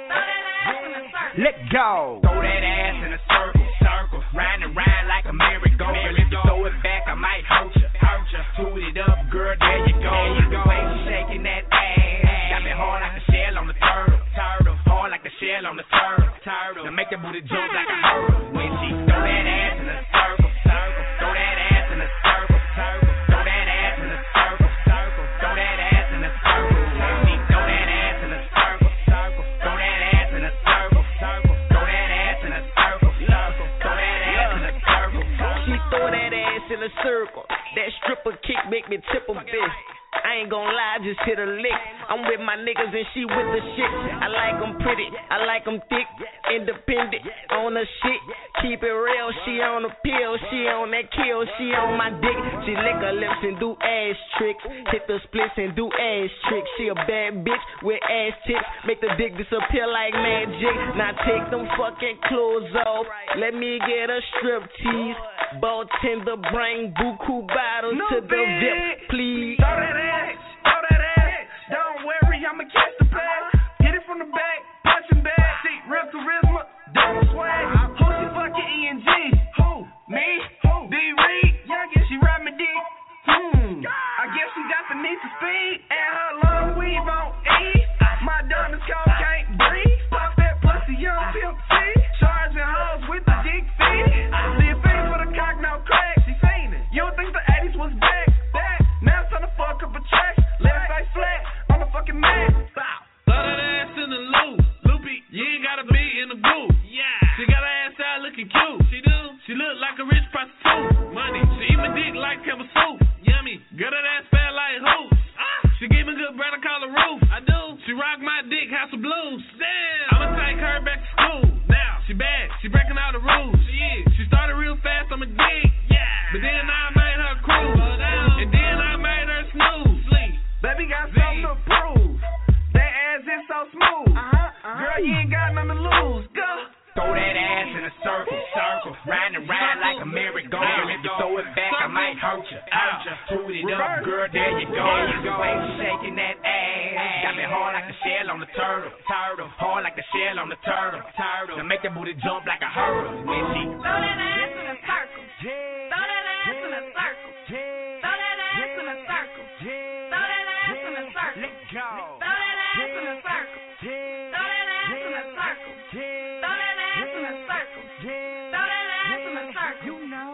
let go. Throw that ass in a circle, circle, round and round like a merry-go. If you throw it back, I might hurt you, hurt you. Toot it up, girl, there you go. The way you shaking that ass, got me hard like a shell on the turtle, turtle, hard like the shell on the turtle, turtle. Now make that booty jump like a hurdle when she throw that ass in a circle, circle, throw that ass in a circle, circle, throw that ass in a circle, circle, throw that ass in a circle. When she throw that ass in a circle, circle, throw that ass in a circle, circle, throw that ass in a circle, circle, throw that ass in a circle. She throw that ass in a circle. That stripper kick make me tip a bit. I ain't gon' lie, just hit a lick. I'm with my niggas and she with the shit. I like them pretty, I like them thick, independent, on the shit. Keep it real, she on the pill, she on that kill, she on my dick. She lick her lips and do ass tricks, hit the splits and do ass tricks. She a bad bitch with ass tips, make the dick disappear like magic. Now take them fucking clothes off, let me get a strip tease. Ball tender, bring buku bottles no to the VIP, please. Throw that ass, throw that ass. Don't worry, I'ma catch the pass. Get it from the back, punch him back. See, real charisma, double swag. Who she fucking E and G? Who? Me? Who? D Reed? She ride me dick. Hmm. I guess she got the need for speed. And her long weave on E. My diamonds cold, can't breathe. Pop that pussy, young pimp C. Charging hoes with the dick fee. See a face for the cock, no crack. She fainting. You don't think the eighties was back? Back. Now it's time to fuck up a track. Left face flat on the fucking mat. Bow. Throw that ass in the loop. Loopy, you ain't gotta be in the group. Yeah. She got her ass out looking cute. She do. She look like a rich prostitute. Money. She eat my dick like Campbell soup. Yummy. Got that ass fat like hoops. Ah. She gave me good brand, I call her roof. I do. She rock my dick, House of Blues. Damn. I'ma take her back to school. Now, she bad. She breaking all the rules. She is. She started real fast on my dick. Yeah. But then I made her cruise. And then I made her snooze. Sleep. Baby got something to prove. That ass is so smooth. Uh-huh, uh-huh. Girl, you ain't got nothing to lose. Go. Throw that ass in a circle, circle, round and round like a merry-go. If you throw it back, I might hurt you, hurt you. Toot it up, girl, there you go. The way you shaking that ass, got me hard like the shell on the turtle, turtle, hard like the shell on the turtle, turtle. Now make that booty jump like a hurdle when she throw that ass in a circle, throw that ass in a circle, throw that ass in a circle, throw that ass in a circle, let go, throw that ass in a circle, throw that ass in a circle, throw that ass in a circle, throw that ass in a circle. You know.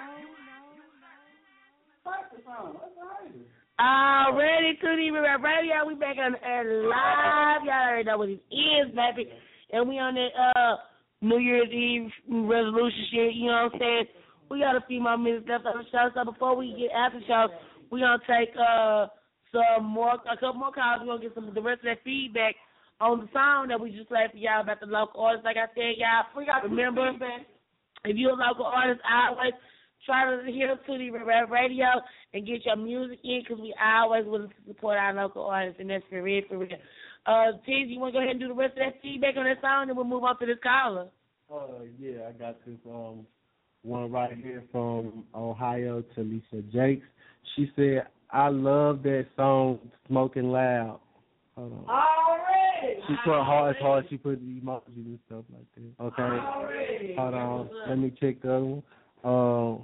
Already to the Rap Radio, we back on the air live. Y'all already know what it is, baby. And we on that uh New Year's Eve resolution shit, you know what I'm saying? We got a few more minutes left on the show, so before we get after the show, we gonna take uh some more, a couple more calls. We're gonna get some the rest of that feedback on the song that we just played for y'all about the local artists. Like I said, y'all, we got remember, if you're a local artist, I always try to hear to the Rap Radio and get your music in, because we always willing to support our local artists, and that's for real, for real. Uh, Tiz, you want to go ahead and do the rest of that feedback on that song, and we'll move on to this caller? Uh, yeah, I got this um one right here from Ohio, Talisa Jakes. She said, I love that song, Smoking Loud. Hold on. Already. She put hard, hard. She put emojis and stuff like that. Okay. Already. Hold on. Let me check the other one. Um.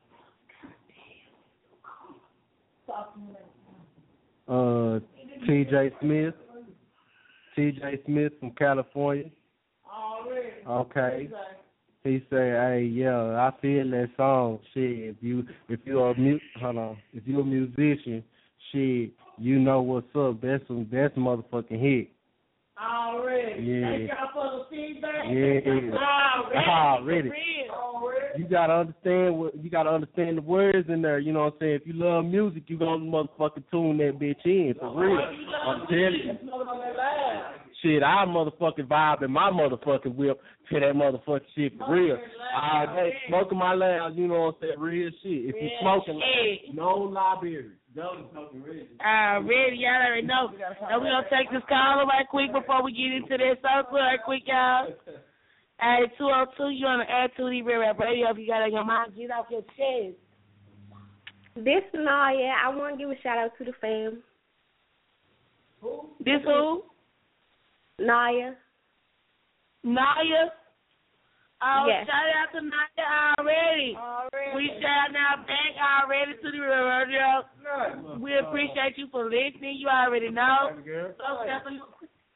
Uh, T J Smith. T J Smith from California. Already. Okay. He say, "Hey, yeah, I feel that song. Shit, if you if you're a mu- hold on, if you're a musician, shit, you know what's up. That's some that's a motherfucking hit." Already. Yeah. Thank y'all for the feedback. Yeah. Already. Already. You gotta understand what you gotta understand the words in there. You know what I'm saying? If you love music, you gonna motherfucking tune that bitch in for real. I'm telling you. Shit, I motherfucking vibe in my motherfucking whip to that motherfucking shit for real. All day smoking my lounge, you know what I'm saying? Real shit. If you smoking, no library. No smoking real. Already, y'all already know. And we're going to take this call right quick before we get into this circle right quick, y'all. Hey, two oh two, you on the Attitude Real Rap Radio. If you got it on your mind, get off your chest. This Naya, I want to give a shout out to the fam. Who? This who? Naya. Naya? Oh, yes. Shout out to Naya already. Already. We shout out back already to the Real Radio. We appreciate you for listening. You already know. So,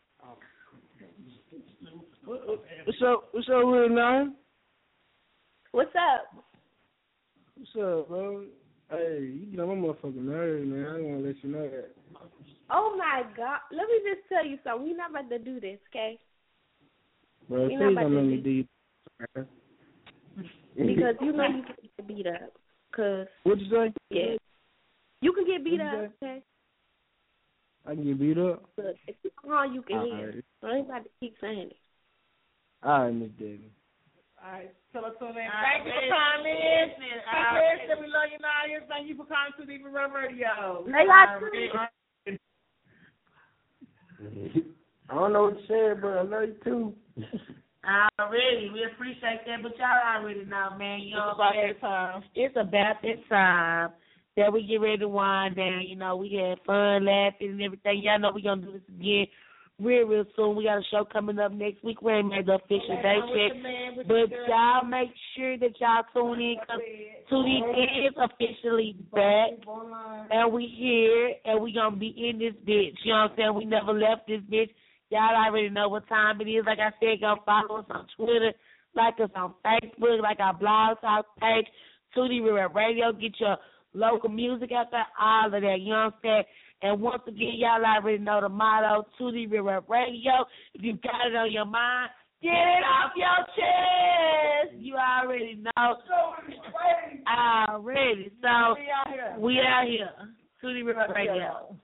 What's up? What's up with it, Naya? What's up? What's up, bro? Hey, you get on my motherfucking nerves, man. I want to let you know that. Oh, my God. Let me just tell you something. We're not about to do this, okay? Bro, We're please not about don't let to me do do Because you know you can get beat up. Cause What'd you say? Yeah. You can get beat What'd you up, okay? I can get beat up? Look, if you call, you can All hear. right. So I ain't about to keep saying it. All right, Miss Davis. All right, tell us something. All Thank right, you for coming in. listen, Thank all you, right. we love you, Naya. Thank you for coming to the Real Radio. They got you. I don't know what you said, but I love you too. Already, we appreciate that, but y'all already know, man. You know, It's about that time. It's about that time that we get ready to wind down. You know, we had fun, laughing, and everything. Y'all know we gonna do this again real, real soon. We got a show coming up next week. We ain't made the official date yet, but y'all make sure that y'all tune in, because Tootie is officially back, and we here, and we gonna be in this bitch. You know what I'm saying? We never left this bitch. Y'all already know what time it is. Like I said, go follow us on Twitter, like us on Facebook, like our blog talk page, Tootie Real Radio. Get your local music out there, all of that. You know what I'm saying? And once again, y'all already know the motto, Tootie Real Radio. If you got it on your mind, get it off your chest. You already know. Already. So, we out here. Tootie Real Radio.